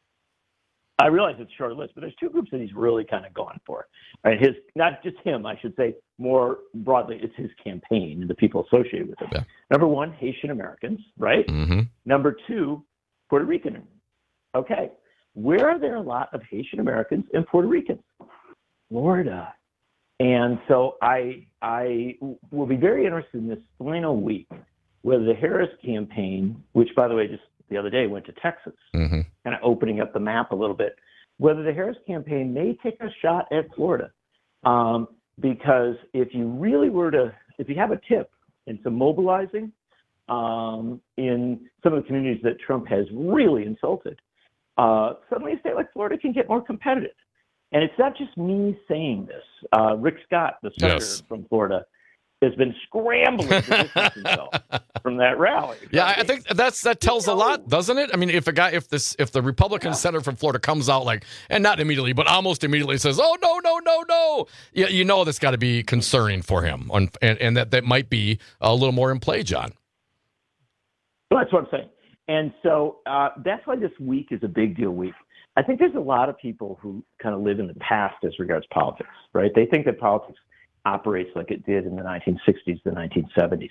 I realize it's a shorter list, but there's two groups that he's really kind of gone for. Right, his not just him, I should say more broadly, it's his campaign and the people associated with him. Yeah. Number one, Haitian Americans, right? Mm-hmm. Number two, Puerto Rican. Okay. Where are there a lot of Haitian Americans and Puerto Ricans? Florida. And so I I will be very interested in this final week, whether the Harris campaign, which, by the way, just the other day went to Texas, mm-hmm. kind of opening up the map a little bit, whether the Harris campaign may take a shot at Florida. Um, because if you really were to, if you have a tip and some mobilizing um, in some of the communities that Trump has really insulted, Uh, suddenly a state like Florida can get more competitive. And it's not just me saying this. Uh, Rick Scott, the senator yes. from Florida, has been scrambling to distance himself from that rally. Yeah, I think that's that tells you know, a lot, doesn't it? I mean, if a guy, if this, if the Republican yeah. senator from Florida comes out like, and not immediately, but almost immediately says, "Oh no, no, no, no," yeah, you know that's got to be concerning for him, and, and that that might be a little more in play, John. Well, that's what I'm saying. And so uh, that's why this week is a big deal week. I think there's a lot of people who kind of live in the past as regards politics, right? They think that politics operates like it did in the nineteen sixties, the nineteen seventies,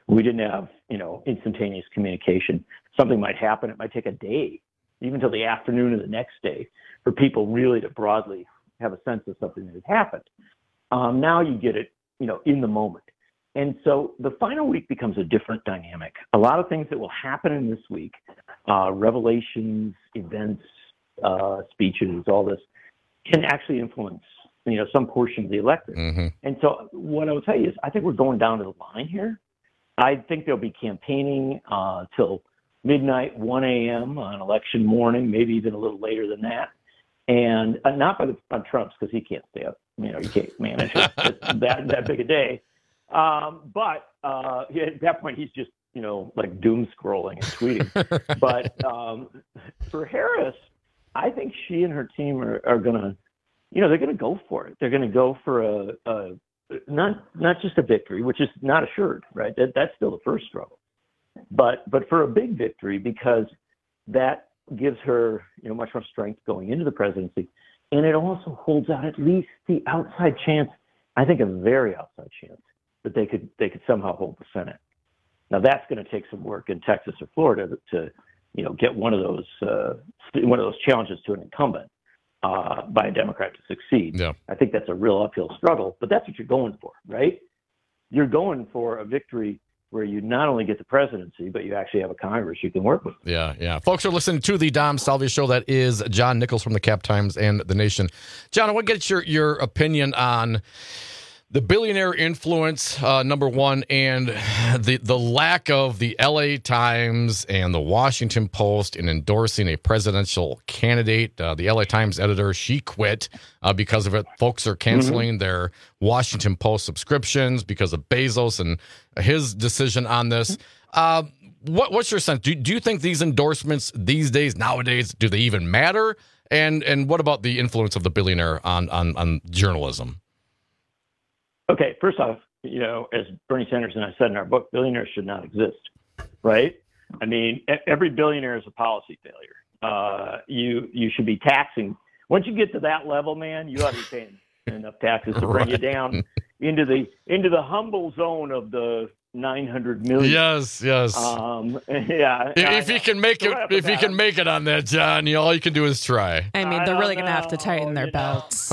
We didn't have, you know, instantaneous communication. Something might happen. It might take a day, even till the afternoon of the next day, for people really to broadly have a sense of something that has happened. Um, now you get it, you know, in the moment. And so the final week becomes a different dynamic. A lot of things that will happen in this week, uh, revelations, events, uh, speeches, all this, can actually influence, you know, some portion of the electorate. Mm-hmm. And so what I will tell you is I think we're going down to the line here. I think there'll be campaigning uh, till midnight, one a.m. on election morning, maybe even a little later than that. And uh, not by the, on Trump's, because he can't stay up. You know, you can't manage it. It's that, that big a day. Um, but uh, at that point, he's just, you know, like doom scrolling and tweeting. But um, for Harris, I think she and her team are, are going to, you know, they're going to go for it. They're going to go for a, a not not just a victory, which is not assured, right? That, that's still the first struggle. But but for a big victory, because that gives her, you know, much more strength going into the presidency. And it also holds out at least the outside chance, I think a very outside chance, that they could they could somehow hold the Senate. Now that's going to take some work in Texas or Florida to, to you know, get one of those uh, one of those challenges to an incumbent uh, by a Democrat to succeed. Yeah. I think that's a real uphill struggle, but that's what you're going for, right? You're going for a victory where you not only get the presidency, but you actually have a Congress you can work with. Yeah, yeah. Folks are listening to the Dom Salvia Show. That is John Nichols from the Cap Times and The Nation. John, I want to get your, your opinion on the billionaire influence, uh, number one, and the the lack of the L A Times and the Washington Post in endorsing a presidential candidate. Uh, the L A Times editor, she quit uh, because of it. Folks are canceling mm-hmm. their Washington Post subscriptions because of Bezos and his decision on this. Uh, what, what's your sense? Do, do you think these endorsements these days, nowadays, do they even matter? And and what about the influence of the billionaire on on, on journalism? Okay, first off, you know, as Bernie Sanders and I said in our book, billionaires should not exist, right? I mean, every billionaire is a policy failure. Uh, you you should be taxing. Once you get to that level, man, you ought to be paying enough taxes to bring right. you down into the into the humble zone of the nine hundred million. Yes, yes. Um, yeah. If, if you can make it, if you can make it on that, John, you know, all you can do is try. I mean, they're really going to have to tighten their belts.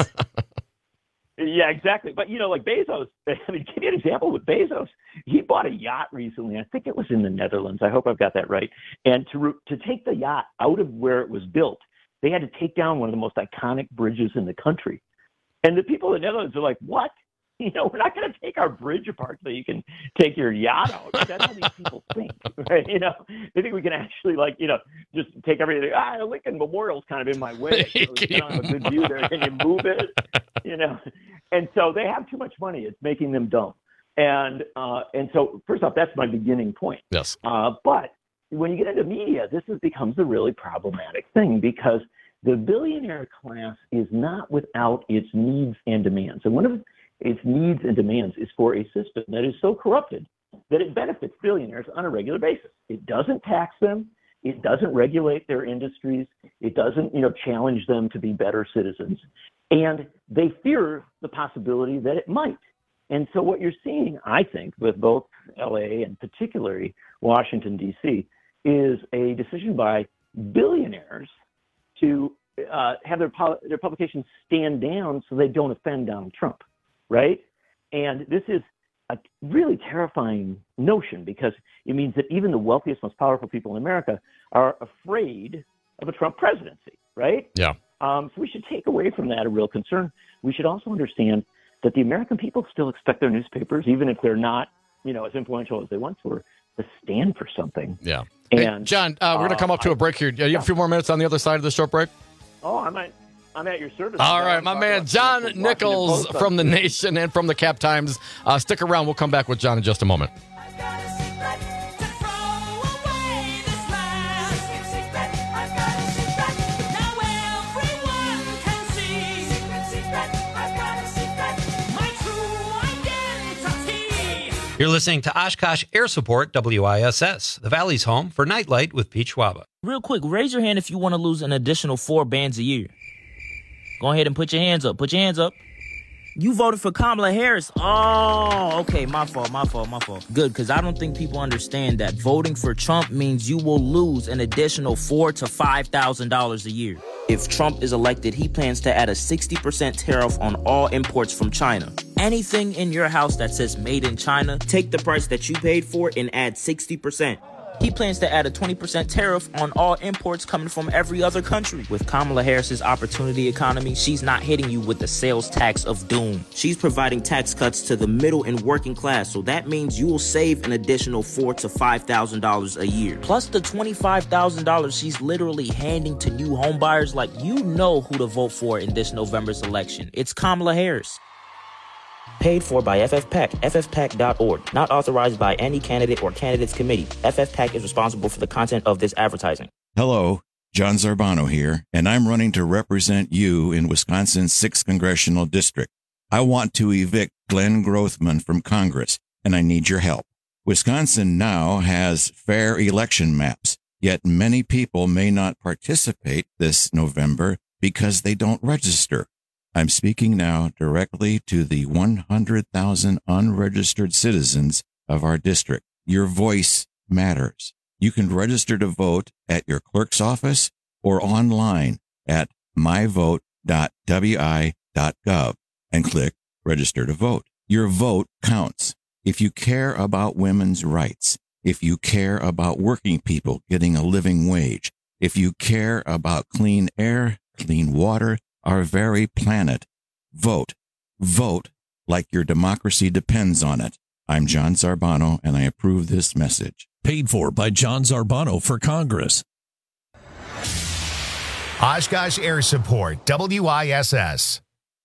Yeah, exactly. But, you know, like Bezos, I mean, give you an example with Bezos. He bought a yacht recently. I think it was in the Netherlands. I hope I've got that right. And to to take the yacht out of where it was built, they had to take down one of the most iconic bridges in the country. And the people in the Netherlands are like, what? You know, we're not going to take our bridge apart so you can take your yacht out. That's how these people think, right? You know, they think we can actually, like, you know, just take everything. Ah, Lincoln Memorial's kind of in my way. So you don't have a good view there. Can you move it? You know, and so they have too much money. It's making them dumb. And uh, and so, first off, that's my beginning point. Yes. Uh, but when you get into media, this is, becomes a really problematic thing because the billionaire class is not without its needs and demands. And one of its needs and demands is for a system that is so corrupted that it benefits billionaires on a regular basis. It doesn't tax them. It doesn't regulate their industries. It doesn't, you know, challenge them to be better citizens. And they fear the possibility that it might. And so what you're seeing, I think, with both L A and particularly Washington, D C, is a decision by billionaires to uh, have their, their publications stand down so they don't offend Donald Trump. Right? And this is a really terrifying notion because it means that even the wealthiest, most powerful people in America are afraid of a Trump presidency, right? Yeah. Um, so we should take away from that a real concern. We should also understand that the American people still expect their newspapers, even if they're not, you know, as influential as they once were, to stand for something. Yeah. And hey, John, uh, we're going to come up to I, a break here. You have a few more minutes on the other side of the short break? Oh, I might. I'm at your service. All right, my man, John Nichols from The Nation and from the Cap Times. Uh, stick around. We'll come back with John in just a moment. You're listening to Oshkosh Air Support W I S S, the Valley's home for Nightlight with Pete Schwaba. Real quick, raise your hand if you want to lose an additional four bands a year. Go ahead and put your hands up. Put your hands up. you voted for Kamala Harris. Oh, okay, my fault, my fault, my fault. Good, because I don't think people understand that voting for Trump means you will lose an additional four to five thousand dollars a year. If Trump is elected, he plans to add a sixty percent tariff on all imports from China. Anything in your house that says made in China, take the price that you paid for and add sixty percent. He plans to add a twenty percent tariff on all imports coming from every other country. With Kamala Harris's opportunity economy, she's not hitting you with the sales tax of doom. She's providing tax cuts to the middle and working class, so that means you will save an additional four to five thousand dollars a year. Plus the twenty-five thousand dollars she's literally handing to new homebuyers. Like, you know who to vote for in this November's election. It's Kamala Harris. Paid for by F F PAC, F F PAC dot org. Not authorized by any candidate or candidates committee. F F PAC is responsible for the content of this advertising. Hello, John Zarbano here, and I'm running to represent you in Wisconsin's sixth Congressional District. I want to evict Glenn Grothman from Congress, and I need your help. Wisconsin now has fair election maps, yet many people may not participate this November because they don't register. I'm speaking now directly to the one hundred thousand unregistered citizens of our district. Your voice matters. You can register to vote at your clerk's office or online at my vote dot w i dot gov and click register to vote. Your vote counts. If you care about women's rights, if you care about working people getting a living wage, if you care about clean air, clean water, our very planet, vote. Vote like your democracy depends on it. I'm John Zarbano, and I approve this message. Paid for by John Zarbano for Congress. Oshkosh Air Support, W I S S.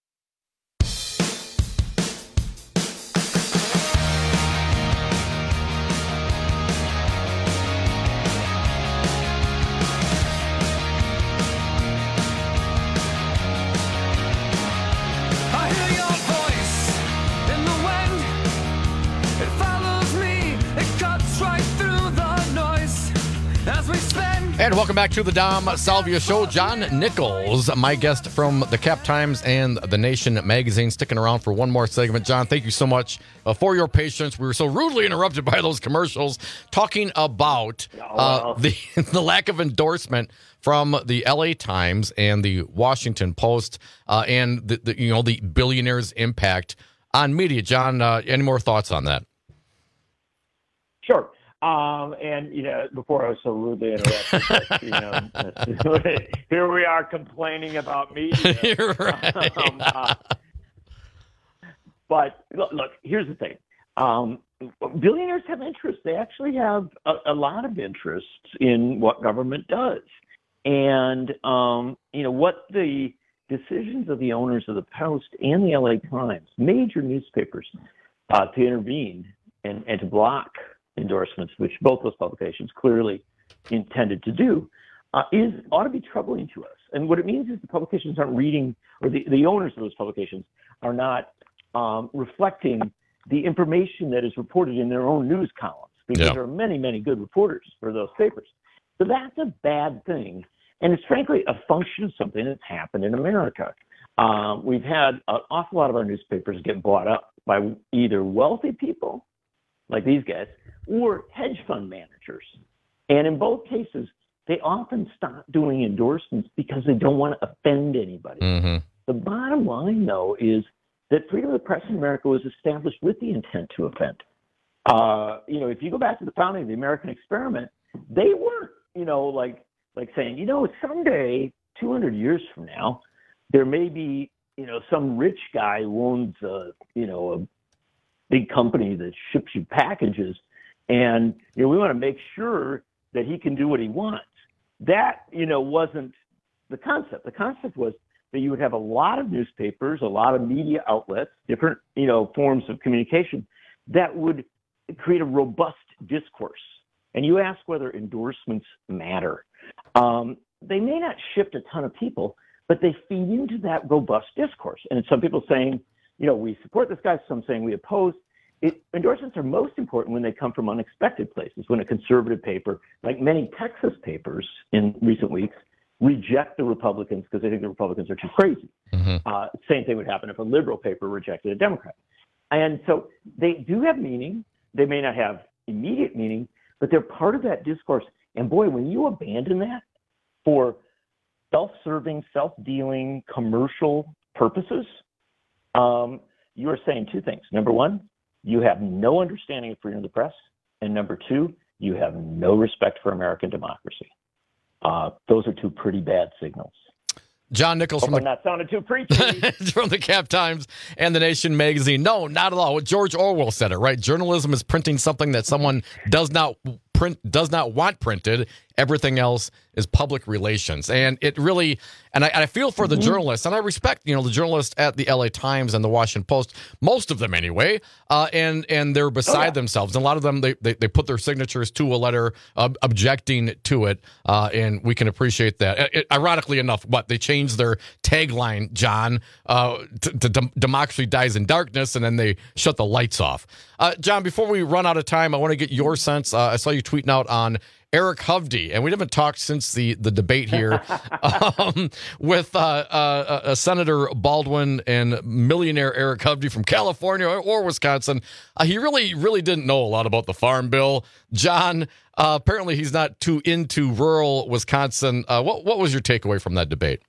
And welcome back to the Dom Salvia Show. John Nichols, my guest from the Cap Times and the Nation magazine, sticking around for one more segment. John, thank you so much uh, for your patience. We were so rudely interrupted by those commercials talking about uh, the the lack of endorsement from the L A Times and the Washington Post uh, and the, the you know the billionaires' impact on media. John, uh, any more thoughts on that? Sure. Um, and, you know, before I was so rudely interrupted, but, you know, here we are complaining about media. You're right. Um, uh, but look, look, here's the thing. Um, billionaires have interests. They actually have a, a lot of interests in what government does. And, um, you know, what the decisions of the owners of the Post and the L A Times, major newspapers, uh, to intervene and, and to block endorsements, which both those publications clearly intended to do, uh, is ought to be troubling to us. And what it means is the publications aren't reading, or the, the owners of those publications are not um, reflecting the information that is reported in their own news columns, because yeah. there are many, many good reporters for those papers. So that's a bad thing. And it's frankly a function of something that's happened in America. Um, we've had an awful lot of our newspapers get bought up by either wealthy people, like these guys, or hedge fund managers. And in both cases, they often stop doing endorsements because they don't want to offend anybody. Mm-hmm. The bottom line, though, is that freedom of the press in America was established with the intent to offend. Uh, you know, if you go back to the founding of the American experiment, they weren't, you know, like like saying, you know, someday, two hundred years from now, there may be, you know, some rich guy who owns, a, you know, a big company that ships you packages, and, you know, we want to make sure that he can do what he wants. That, you know, wasn't the concept. The concept was that you would have a lot of newspapers, a lot of media outlets, different, you know, forms of communication that would create a robust discourse. And you ask whether endorsements matter. Um, they may not shift a ton of people, but they feed into that robust discourse. And some people saying, you know, we support this guy, some saying we oppose. It, endorsements are most important when they come from unexpected places, when a conservative paper, like many Texas papers in recent weeks, reject the Republicans because they think the Republicans are too crazy. Mm-hmm. Uh, same thing would happen if a liberal paper rejected a Democrat. And so they do have meaning. They may not have immediate meaning, but they're part of that discourse. And boy, when you abandon that for self-serving, self-dealing, commercial purposes, um, you are saying two things. Number one, you have no understanding of freedom of the press. And number two, you have no respect for American democracy. Uh, those are two pretty bad signals. John Nichols Hope from I'm the not sounding too preachy. from the Cap Times and the Nation magazine. No, not at all. George Orwell said it, right? Journalism is printing something that someone does not print, does not want printed. Everything else is public relations. And it really, and I, I feel for the Mm-hmm. journalists, and I respect, you know, the journalists at the L A Times and the Washington Post, most of them anyway, uh, and and they're beside oh, yeah. themselves. And a lot of them, they, they, they put their signatures to a letter uh, objecting to it, uh, and we can appreciate that. It, it, ironically enough, what, they changed their tagline, John, uh, to, to dem- democracy dies in darkness, and then they shut the lights off. Uh, John, before we run out of time, I want to get your sense. Uh, I saw you tweeting out on Eric Hovde, and we haven't talked since the, the debate here um, with uh, uh, uh, Senator Baldwin and millionaire Eric Hovde from California or Wisconsin. Uh, he really, really didn't know a lot about the Farm Bill. John, uh, apparently he's not too into rural Wisconsin. Uh, what, what was your takeaway from that debate?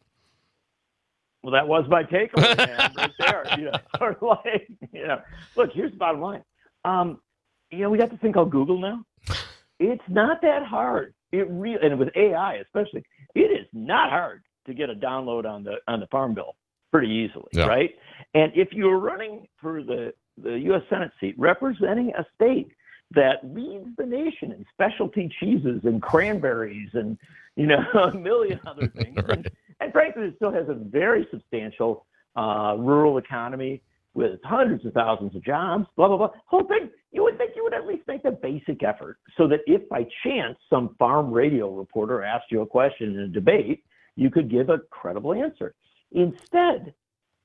Well, that was my takeaway, man, right there. You know, sort of like, you know, look, here's the bottom line. Um, you know, we got this thing called Google now. It's not that hard. It really, and with A I especially, it is not hard to get a download on the on the Farm Bill pretty easily, yeah. right? And if you're running for the the U S Senate seat, representing a state that leads the nation in specialty cheeses and cranberries and you know a million other things, right. and, and frankly, it still has a very substantial uh, rural economy with hundreds of thousands of jobs, blah, blah, blah. Whole thing, you would think you would at least make the basic effort so that if by chance some farm radio reporter asked you a question in a debate, you could give a credible answer. Instead,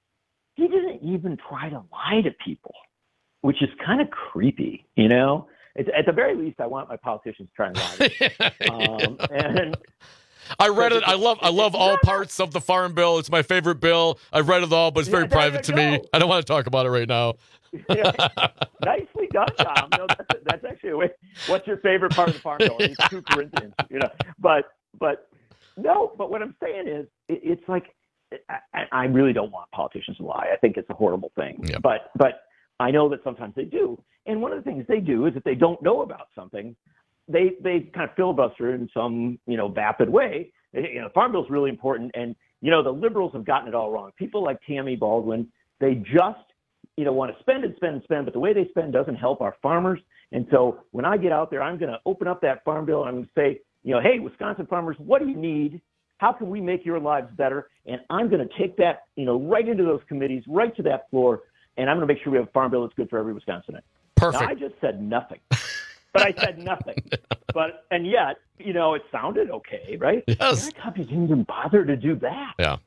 he didn't even try to lie to people, which is kind of creepy, you know? It's, at the very least, I want my politicians to try and lie to me. um, and... I read it. I love I love all parts of the Farm Bill. It's my favorite bill. I've read it all, but it's very yeah, private to me. I don't want to talk about it right now. Yeah. Nicely done, Tom. No, that's, that's actually a way. What's your favorite part of the Farm Bill? It's two Corinthians, you know. But but no. But what I'm saying is, it, it's like I, I really don't want politicians to lie. I think it's a horrible thing. Yep. But but I know that sometimes they do. And one of the things they do is if they don't know about something, they they kind of filibuster in some, you know, vapid way. You know, Farm Bill is really important. And, you know, the liberals have gotten it all wrong. People like Tammy Baldwin, they just, you know, want to spend and spend and spend, but the way they spend doesn't help our farmers. And so when I get out there, I'm going to open up that Farm Bill and I'm going to say, you know, hey, Wisconsin farmers, what do you need? How can we make your lives better? And I'm going to take that, you know, right into those committees, right to that floor. And I'm going to make sure we have a Farm Bill that's good for every Wisconsinite. Perfect. Now, I just said nothing. But I said nothing. But and yet, you know, it sounded okay, right? Yes. Eric Hovde didn't even bother to do that. Yeah.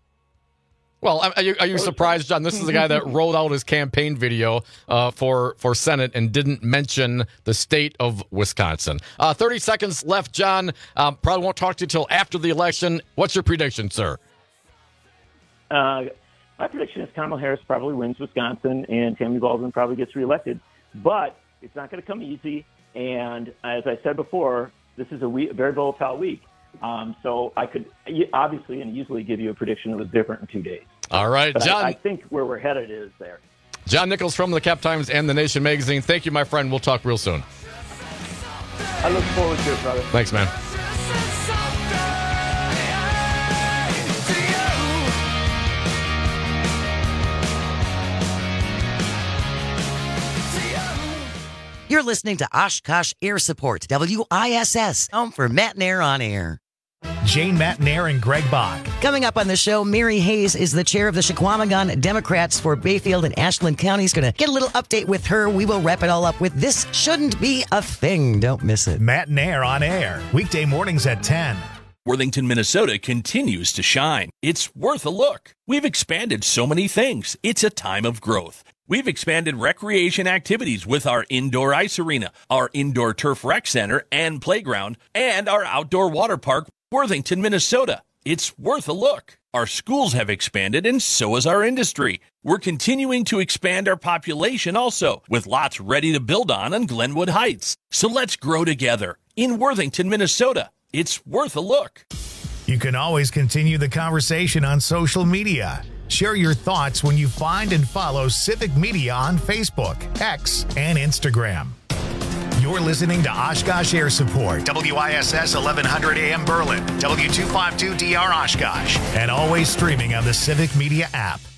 Well, are you, are you surprised, John? This is the guy that rolled out his campaign video uh, for for Senate and didn't mention the state of Wisconsin. Uh, Thirty seconds left, John. Um, probably won't talk to you until after the election. What's your prediction, sir? Uh, my prediction is Kamala Harris probably wins Wisconsin and Tammy Baldwin probably gets reelected. But it's not going to come easy. And as I said before, this is a, week, a very volatile week. Um, so I could obviously and easily give you a prediction that was different in two days. All right, but John. I, I think where we're headed is there. John Nichols from the Cap Times and the Nation magazine. Thank you, my friend. We'll talk real soon. I look forward to it, brother. Thanks, man. You're listening to Oshkosh Air Support, W I S S, home for Matt Nair on Air. Jane Matnair and Greg Bach. Coming up on the show, Mary Hayes is the chair of the Chequamegon Democrats for Bayfield and Ashland counties. Going to get a little update with her. We will wrap it all up with This Shouldn't Be a Thing. Don't miss it. Matt Nair on Air, weekday mornings at ten. Worthington, Minnesota continues to shine. It's worth a look. We've expanded so many things. It's a time of growth. We've expanded recreation activities with our indoor ice arena, our indoor turf rec center and playground, and our outdoor water park, Worthington, Minnesota. It's worth a look. Our schools have expanded, and so has our industry. We're continuing to expand our population also, with lots ready to build on in Glenwood Heights. So let's grow together. In Worthington, Minnesota, it's worth a look. You can always continue the conversation on social media. Share your thoughts when you find and follow Civic Media on Facebook, X, and Instagram. You're listening to Oshkosh Air Support, W I S S eleven hundred A M Berlin, W two fifty-two D R Oshkosh, and always streaming on the Civic Media app.